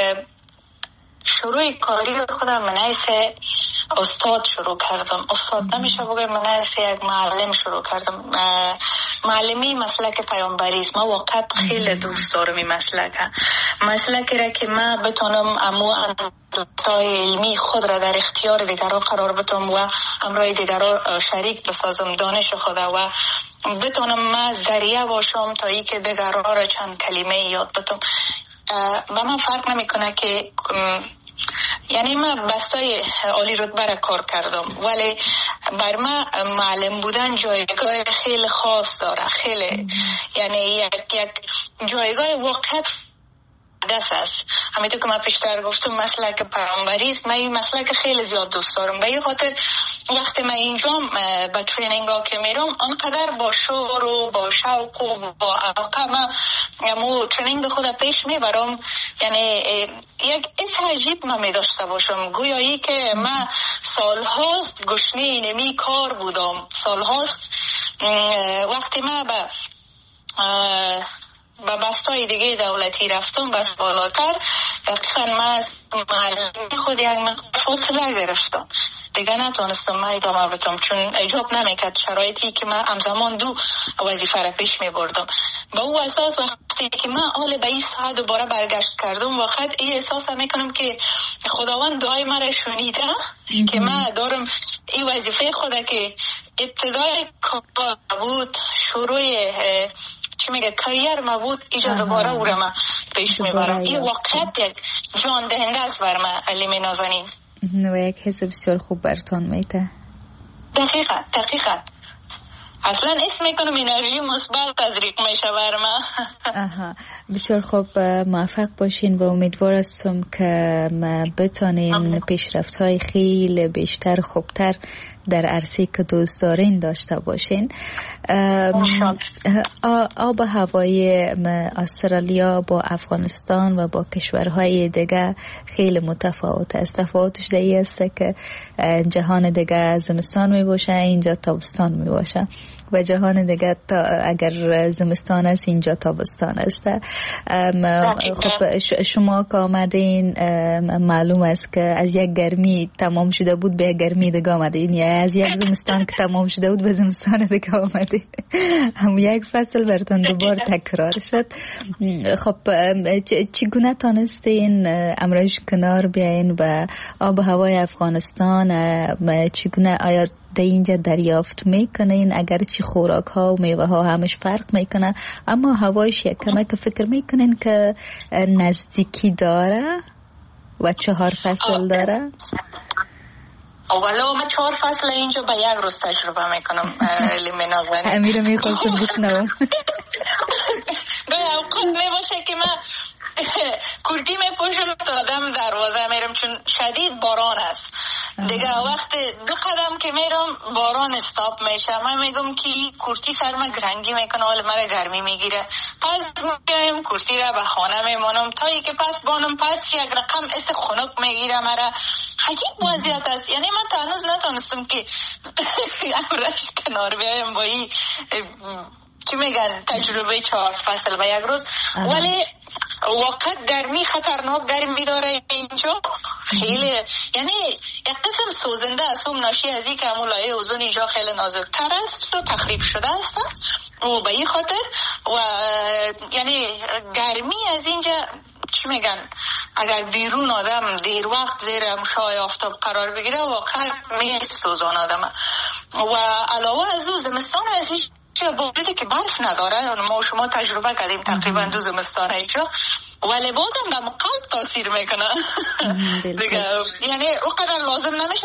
شروع کاری خودم من حیث استاد شروع کردم. استاد نمیشه بگم، من از یک معلم شروع کردم. معلمی مسلک پیامبری است. ما واقعا خیلی دوست دارم این مسلک. مسلکی را که ما بتونم امو دکترای علمی خود را در اختیار دیگران قرار بدم و همراه دیگران شریک بسازم دانش خود و بتونم ما ذریعه باشم تا ای که دیگران را چند کلمه یاد بدم. با من فرق نمیکنه که یعنی من بستای عالی رتبه را کار کردم ولی بر من معلم بودن جایگاه خیلی خاص داره، خیلی یعنی یک یک جایگاه واقعیت مقدس است. همینطور که من پیشتر گفتم مسلک پیامبری است. من این مسلک خیلی زیاد دوست دارم. به این خاطر وقتی من اینجا به ترینینگ ها که میرم آنقدر با شور و با شوق و با علاقه من مو ترینینگ خود پیش میبرم. یعنی یک حس عجیب من می داشته باشم، گویایی که من سالهاست گشنه اینمی کار بودم. سالهاست وقتی من به به بستای دیگه دولتی رفتم بس بالاتر، دقیقا من از معلمی خود یک فاصله گرفتم دیگه، نتونستم من ادامه بدم چون اجاب نمیکرد شرایطی که من همزمان دو وظیفه را پیش می بردم. با او اساس وقتی که من حال به این ساعت دوباره برگشت کردم وقت این احساس میکنم که خداوند دعای مرا شنیده که من دارم این وظیفه خود که ابتدای کار بود، شروع چی میگه کریر ما بود، ایجا دوباره او را من پیش میبرم. این واقعیت یک جان دهنده است بر من علیم نازنین و یک حس بسیار خوب برتون میته. دقیقا دقیقا اصلا اسم میکنم انرژی مثبت تزریق میشه بر من. آها بسیار خوب، موفق باشین و امیدوار هستم که ما بتانین پیشرفت های خیلی بیشتر خوبتر در عرصه که دوست دارین داشته باشین. آب هوای استرالیا با افغانستان و با کشورهای دیگه خیلی متفاوت است. تفاوتش در این است که جهان دیگه زمستان می باشه، اینجا تابستان می باشه و جهان دیگه اگر زمستان است اینجا تابستان است. خب شما که آمدین معلوم است که از یک گرمی تمام شده بود به یک گرمی دیگه آمدین، یا از یک زمستان که تمام شده بود به زمستان دیگه آمدین. هم یک فصل براتون دوبار تکرار شد. خب چگونه تانستین امروز کنار بیاین و آب هوای افغانستان چگونه آیا در اینجا دریافت میکنین؟ اگر چی خوراک ها و میوه ها همش فرق میکنه اما هوایش یک کمه که فکر میکنین که نزدیکی داره و چهار فصل داره؟ اولا من چهار فصل اینجا به یک روز تجربه میکنم. لیمناغانی امیر میخواستم بشنوم. به اوقات میباشه که من کردی میپوشم تا آدم دروازه میرم چون شدید باران است دیگه. وقت دو قدم که میرم باران استاپ میشه، من میگم که کورتی سر من گرنگی میکنه ولی مرا گرمی میگیره، پس میایم کورتی را به خانه میمانم تا ای که پس بانم پس یک رقم اس خنک میگیره مرا. عجیب وضعیت است. یعنی من تا هنوز نتونستم که امرش کنار بیایم با این چی میگن تجربه چهار فصل و یک روز. ولی واقعا گرمی خطرناک گرمی داره اینجا خیلی، یعنی یک قسم سوزنده است. هم ناشی از این که همون لایه اوزون اینجا خیلی نازکتر است و تخریب شده است و به این خاطر و یعنی گرمی از اینجا چی میگن اگر بیرون آدم دیر وقت زیر مشعاع آفتاب قرار بگیره واقعا میسوزان آدم. و علاوه از او زمستان از هیچ باوجود که برف نداره، ما شما تجربه کردیم تقریبا دو زمستان اینجا، ولی بازم به قلب تاثیر میکنه دیگه. یعنی اونقدر لازم نمیشه.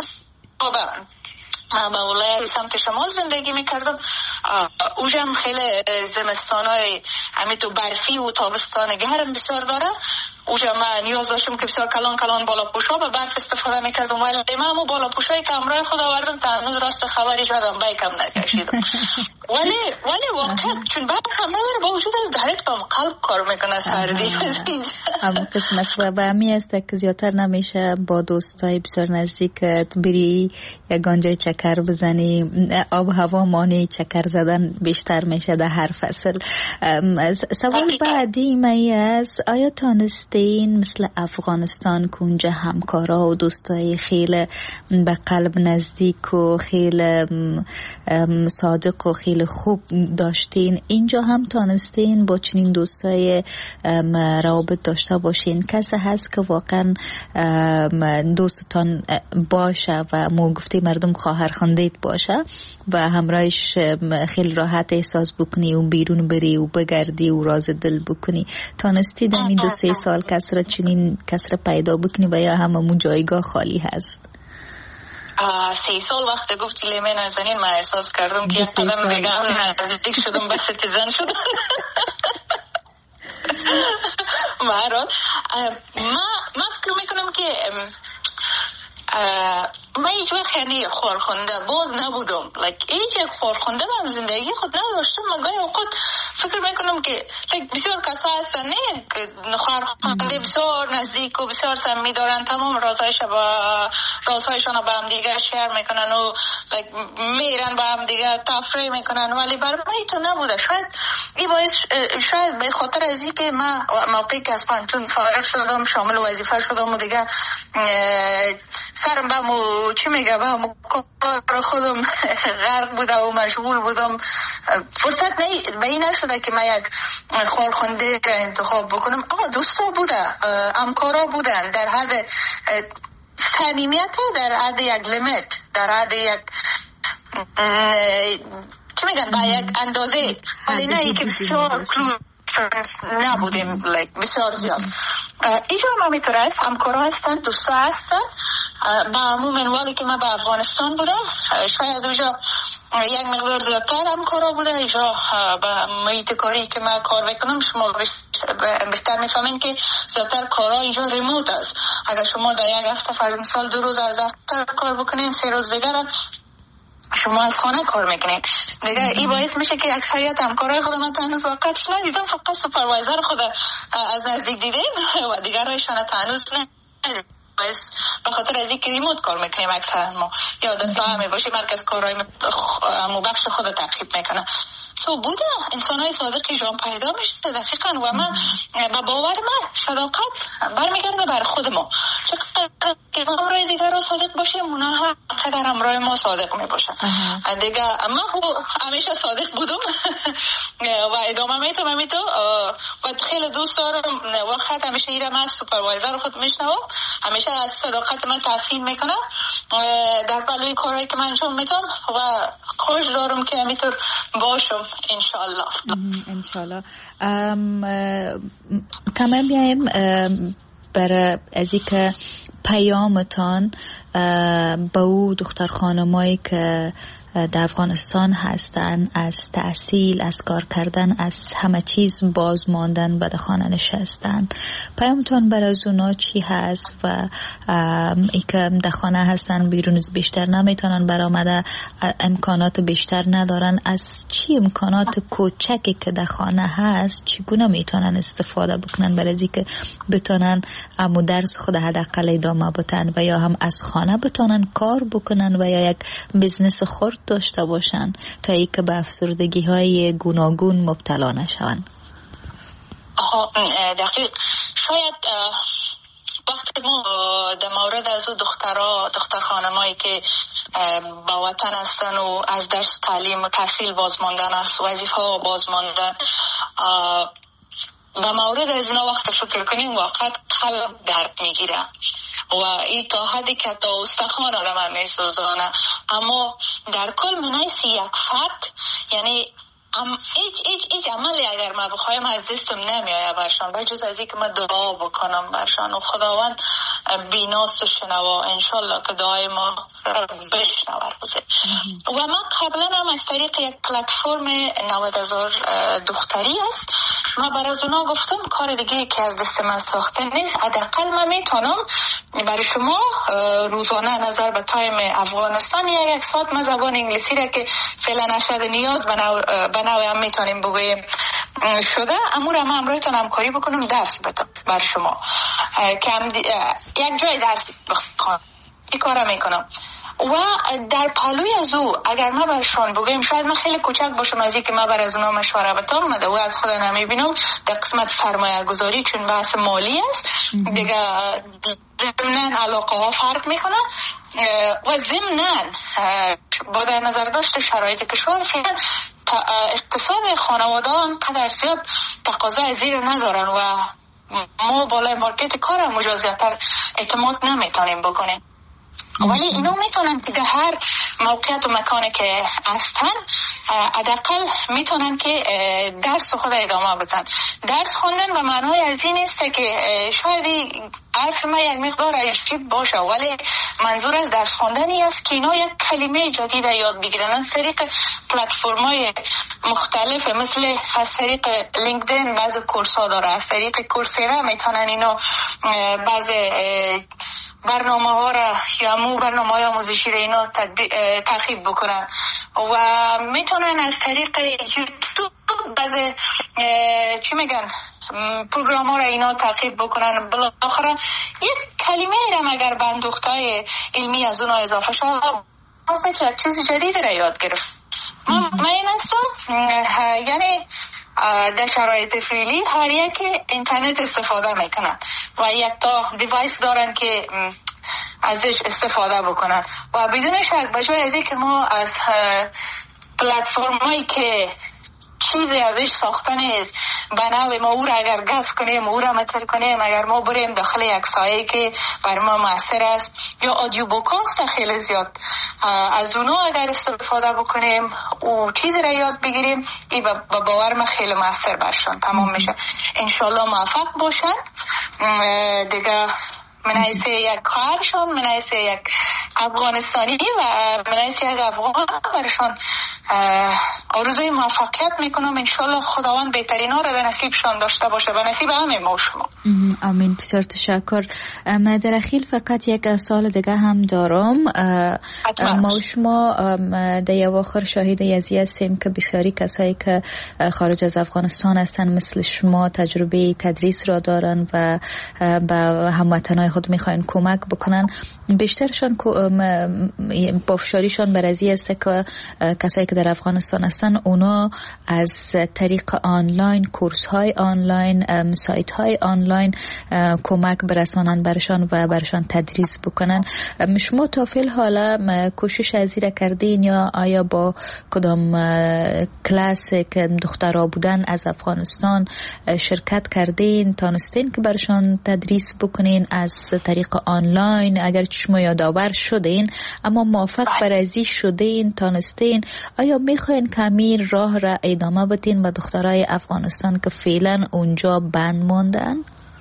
من به ولایت سمت شمال زندگی میکردم، اوجم خیلی زمستان های همین تو برفی و تابستان گرم بسیار داره. اوجا من نیاز داشتم که بسیار کلان کلان بالا پوشا به برف استفاده میکردم، ولی من همون بالا پوشایی که همراه خود آوردم تا هنوز راست خبری جادم بیکم نکشیدم. ولی ولی واقعا چون برف هم نداره با وجود از دایرکت با قلب کار میکنه سردی. اما قسمت و همی است که زیادتر نمیشه با دوستای بسیار نزدیکت بری یگان جای چکر بزنی. آب هوا مانع چکر زدن بیشتر میشه در هر فصل. سوال بعدی می است آیا تانستین مثل افغانستان که اونجا همکارا و دوستای خیلی به قلب نزدیک و خیلی صادق و خیلی خوب داشتین، اینجا هم تانستین با چنین دوستای روابط داشته باشین؟ کسی هست که واقعا دوستتان باشه و مو گفتی مردم خواهر خواندید باشه و همراهش خیلی راحت احساس بکنی و بیرون بری و بگردی و راز دل بکنی؟ تانستی در این دو سه سال کسر چنین کسر پیدا بکنی و یا هممون جایگاه خالی هست؟ سه سال وقت گفتی لیمه نازنین من احساس کردم که قدم بگم نزدیک شدم به ستیزن شدم. برحال ما ما فکر میکنم که من هیچ وقت یعنی خورخونده باز نبودم، like هیچ یک خورخونده من زندگی خود نداشتم. من گاهی اوقات فکر میکنم که like بسیار کسا هستن نه خورخونده بسیار نزدیک و بسیار سمی دارن، تمام رازهایش با رازهایشان با هم دیگه شیر میکنن و like میرن با هم دیگه تفریح میکنن، ولی برای من تو نبوده. شاید این باعث شاید به خاطر از این که من موقعی که از پانتون فارغ شدم شامل وظیفه شدم و دیگه سرم به مو چی میگه به مو کار خودم غرق بوده و مشغول بودم، فرصت نه به این نشده که من یک خورخونده را انتخاب بکنم. آه دوستا بوده، همکارا بودن در حد صمیمیت، در حد یک لیمیت، در حد یک چی میگن با یک اندازه، ولی نه ای که بسیار کلوز نبودیم like بسیار زیاد. اینجا ما میتونه هست همکارا هستن، دوستا هستن. با عموم والی که من به افغانستان بودم شاید اونجا یک مقدار زیادتر همکارا بوده. اینجا به محیط کاری که من کار میکنم شما بهتر میفهمین که زیادتر کارا اینجا ریموت است. اگر شما در یک هفته فرض مثال دو روز از هفته کار بکنین، سه روز دیگر شما از خانه کار میکنین دیگه. این باعث میشه که اکثریت همکارای خود من هنوز واقعاش ندیدم، فقط سوپروایزر خود از نزدیک دیدیم و دیگرایشان هنوز ندیدم. باعث به خاطر از اینکه ریموت کار میکنیم اکثرا ما یا دستا همه باشه مرکز کارهای مبخش خود تعقیب میکنه. سو بوده انسانای صادقی جان پیدا میشه دقیقا و من با باور من صداقت برمیگرده بر خود ما. چقدر که همراه دیگر رو صادق باشیم اونها قدر همراه ما صادق میباشن دیگه. اما همیشه صادق بودم و ادامه میتونم همیتو و خیلی دوست دارم. وقت همیشه ایرم از سوپروایزر خود میشنوم، همیشه از صداقت من تحسین میکنه در پلوی کارهایی که من انجام میتونم و خوش دارم که همیتور باشم انشالله. انشالله. کمان بیایم برای از اینکه پیامتان به او دختر خانمایی که در افغانستان هستن از تحصیل، از کار کردن، از همه چیز باز ماندن به خانه نشستن، پیامتان برای اونا چی هست؟ و ای که در خانه هستن بیرون بیشتر نمیتونن برآمده، امکانات بیشتر ندارن، از چی امکانات کوچکی که در خانه هست چگونه میتونن استفاده بکنن برای اینکه بتونن امو درس خود حداقل ادامه بدن و یا هم از خانه بتونن کار بکنن و یا یک بزنس خرد داشته باشن تا ای که به افسردگی های گوناگون مبتلا نشون؟ دقیق. شاید وقتی ما در مورد از دخترها دختر خانمایی که با وطن هستن و از درس تعلیم و تحصیل بازماندن است، وظیفه ها بازماندن، به مورد از اینا وقت فکر کنیم واقعا قلب درد میگیره و این تا حدی که تا استخوان آدم هم میسوزانه. اما در کل منایسی یک فرد یعنی ام ایچ ایچ ایچ عملی اگر ما بخوایم از دستم نمیآید برشان بجز از اینکه ما دعا بکنم برشان و خداوند بیناست و شنوا انشالله که دعای ما بشنوه روزه. و من قبلا هم از طریق یک پلتفرم نود هزار دختری است ما برای اونا گفتم کار دیگه که از دست من ساخته نیست، حداقل من میتونم برای شما روزانه نظر به تایم افغانستان یا یک ساعت ما زبان انگلیسی را که فعلا نشده نیاز به نوع هم میتونیم بگوییم شده امور هم همراهتان همکاری بکنم درس بدم برای شما که هم یک جای درس بخوام این کار میکنم. و در پلوی از او اگر ما برشان بگویم شاید من خیلی کوچک باشم از این که ما بر از اونا مشوره بتام مده و از خدا نمیبینم در قسمت سرمایه گذاری چون بحث مالی است دیگه ضمناً علاقه ها فرق میکنه و ضمناً با در نظر داشت شرایط کشور فعلا اقتصاد خانواده انقدر زیاد تقاضا از زیر ندارن و ما بالای مارکت کار هم مجازیتر اعتماد نمیتونیم بکنیم. ولی اینا میتونن که در هر موقعیت و مکانی که هستن حداقل میتونن که درس خود ادامه بدن. درس خوندن به معنای از این است که شاید حرف ما یک مقدار عجیب باشه ولی منظور از درس خواندنی است که اینا یک کلمه جدید یاد بگیرن از طریق پلتفرم‌های مختلف، مثل از طریق لینکدین بعضی کورس ها داره، از طریق کورسیرا میتونن اینا بعضی برنامه ها را یا مو برنامه های آموزشی را اینا تعقیب بکنن و میتونن از طریق یوتیوب بعضی چی میگن پروگرام ها را اینا تعقیب بکنن. بالاخره یک کلمه را مگر به اندوختهای علمی از اونها اضافه شد واسه که چیز جدید را یاد گرفت. من این هستم یعنی در شرایط فعلی هر یک اینترنت استفاده میکنن و یک تا دیوایس دارن که ازش استفاده بکنن و بدون شک بجای از اینکه ما از پلتفرمایی که چیزی ازش ساخته نیست به نوع ما او را اگر گفت کنیم او را مطل کنیم، اگر ما بریم داخل یک سایه که بر ما مؤثر است یا آدیو بوکاست خیلی زیاد از اونا اگر استفاده بکنیم و چیزی را یاد بگیریم این با باور ما خیلی مؤثر برشان تمام میشه. انشالله موفق باشن دیگه. من حیث یک خواهرشون، من حیث یک افغانستانی و من حیث یک افغان برشان آرزوی موفقیت میکنم. انشالله خداوند بهترین ها را در نصیبشان داشته باشه و نصیب همه ما شما. آمین. بسیار تشکر. من در اخیر فقط یک سال دیگه هم دارم. ما شما در اواخر شاهد یزی هستیم که بسیاری کسایی که خارج از افغانستان هستن مثل شما تجربه تدریس را دارن و به هموطنای خود میخواین کمک بکنن. بیشترشان پافشاریشان بر ازی است که کسایی که در افغانستان هستن اونا از طریق آنلاین، کورس های آنلاین، سایت های آنلاین کمک برسانن برشان و برشان تدریس بکنن. شما تا فیل حالا کوشش ازی را کردین یا آیا با کدام کلاس که دخترها بودن از افغانستان شرکت کردین، تانستین که برشان تدریس بکنین از طریق آنلاین؟ اگر شما یادآور شدین اما موفق بر ازی شدین، تانستین، آیا میخواین کمی راه را ادامه بدین با دخترای افغانستان که فعلا اونجا بند موندن؟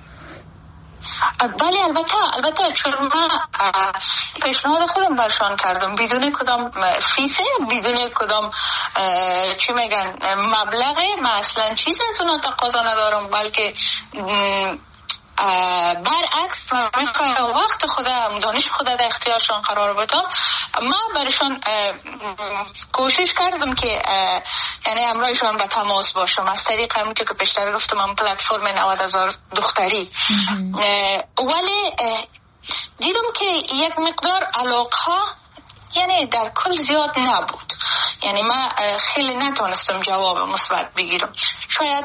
بله البته البته چون من پیشنهاد خودم برشان کردم بدون کدام فیسه، بدون کدام چی میگن مبلغه، من اصلا چیز از اونا تقاضا ندارم، بلکه برعکس من میخوایم وقت خودم دانش خودم در اختیارشان قرار بدم. من برشان کوشش کردم که یعنی همراهشان به تماس باشم از طریق همونطور که پیشتر گفتم من پلتفرم نود هزار دختری. ولی دیدم که یک مقدار علاقه یعنی در کل زیاد نبود، یعنی من خیلی نتونستم جواب مثبت بگیرم. شاید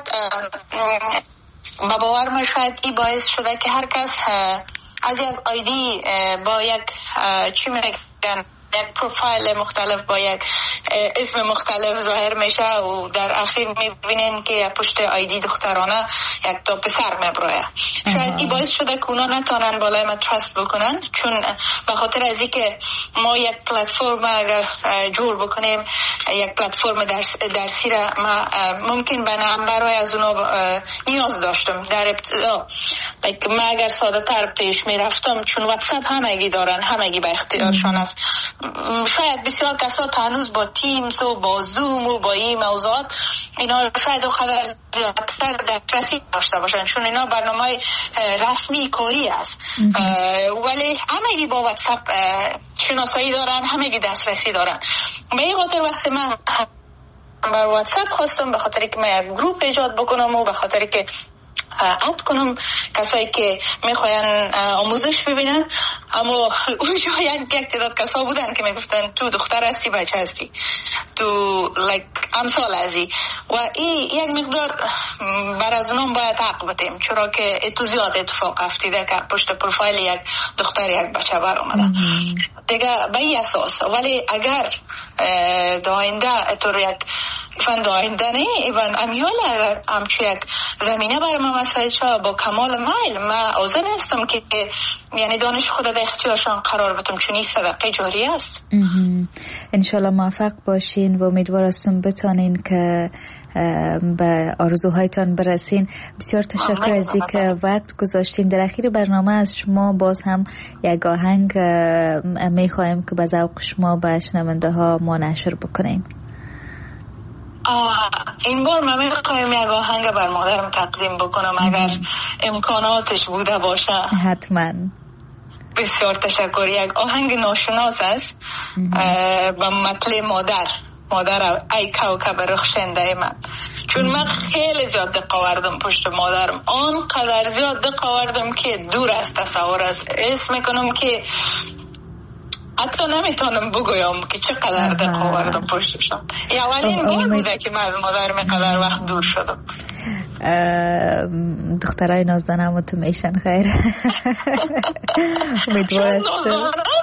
با باور من شاید این باعث شده که هر کس از یک آیدی با یک چی میگن یک پروفایل مختلف با یک اسم مختلف ظاهر میشه و در اخیر میبینین که پشت آیدی دخترانه یک تا پسر میبروه. شاید این باعث شده که اونا نتونن بالای ما ترست بکنن، چون به خاطر از این که ما یک پلتفرم اگر جور بکنیم، یک پلتفرم درس درسی را ما ممکن به نمبرهای از اونا نیاز داشتم در ابتدا. من اگر ساده تر پیش میرفتم، چون واتساپ همگی دارن، همگی به اختیارشان است، شاید بسیار کسا تا هنوز با تیمز و با زوم و با این موضوعات اینا شاید و خدر زیادتر دسترسی داشته باشن، چون اینا برنامه رسمی کاری است. ولی همگی با واتساپ شناسایی دارن، همگی دسترسی دارن. به این خاطر وقتی من بر واتساپ خواستم به خاطر که من یک گروپ ایجاد بکنم و به خاطر که اد کنم کسایی که میخواین آموزش ببینن، اما اونجا یک تعداد کسا بودن که میگفتن تو دختر هستی بچه هستی تو لایک امثال ازی و این یک مقدار بر از اونم باید حق بدیم، چرا که اتو زیاد اتفاق افتیده که پشت پروفایل یک دختر یک بچه بر اومده دیگه به این اساس. ولی اگر داینده اتور یک فند آینده نه ایوان امیال اگر همچو یک زمینه برای ما مساعد شد با کمال میل من حاضر هستم که یعنی دانش خود در اختیارشان قرار بدم، چون این صدقه جاری است. انشالله موفق باشین و امیدوار هستم بتانین که به آرزوهایتان برسین. بسیار تشکر از اینکه وقت گذاشتین. در اخیر برنامه از شما باز هم یک آهنگ میخوایم که به ذوق شما به شنونده ها ما نشر بکنیم. این بار من میخوایم یک آهنگ بر مادرم تقدیم بکنم اگر امکاناتش بوده باشه. حتما. بسیار تشکر. یک آهنگ ناشناس است به مطلع مادر مادر ای کوکب رخشنده من، چون من خیلی زیاد دقت کردم پشت مادرم، آنقدر زیاد دقت کردم که دور از تصور است. حس میکنم که حتی نمیتونم بگویم که چقدر دقت کردم پشتشم. اولین بار بوده که من از مادر میقدر وقت دور شدم. دخترای نازدانم تو میشن خیر. امیدوار هستم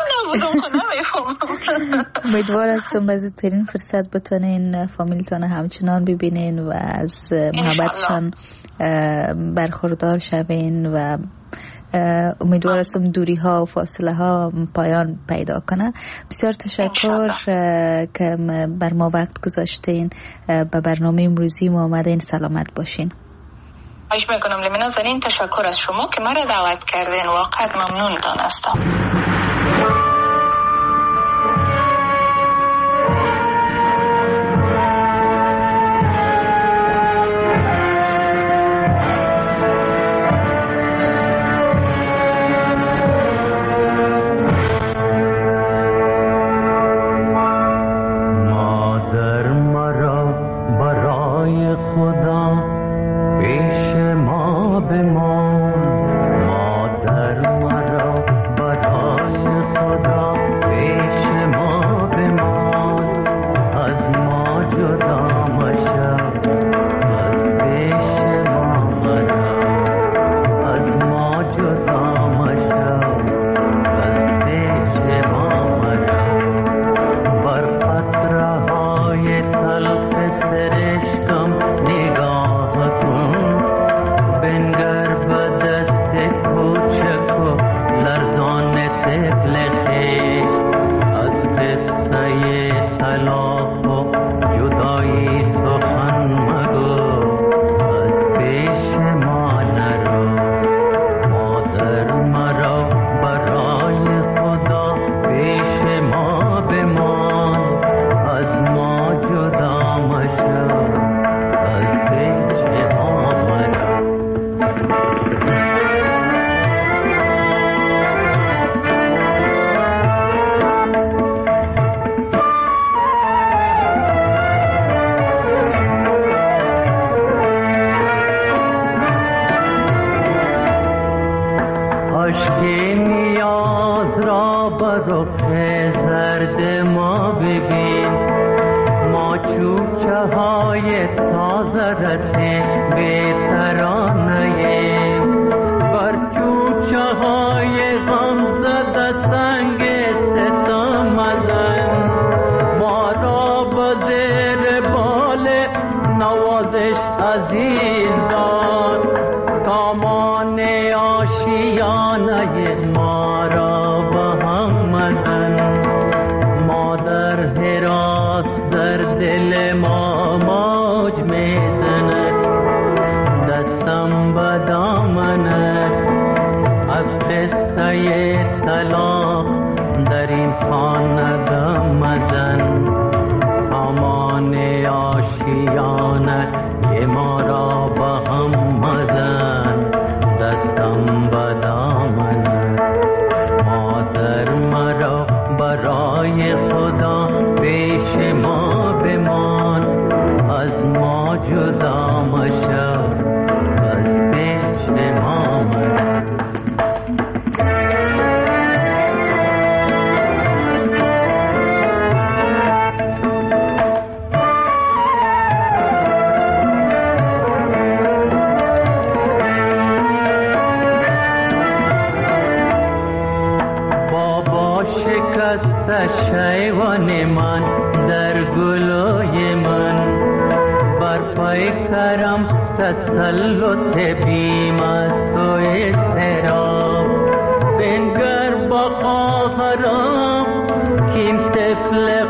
امیدوار هستم به زودترین فرصت بتونین فامیلتان همچنان ببینین و از محبتشان برخوردار شوین و امیدوار هستم دوری ها و فاصله ها پایان پیدا کنه. بسیار تشکر که بر ما وقت گذاشتین. به برنامه امروزی ما آمدین. سلامت باشین. خواهش میکنم لیمنا زنین. تشکر از شما که مرا دعوت کردین. واقعا ممنون دانستم. شیوان من در گلوی من بر پای کرم تسلط بیم از تو استراب بنگر با خواهرام کیم طفل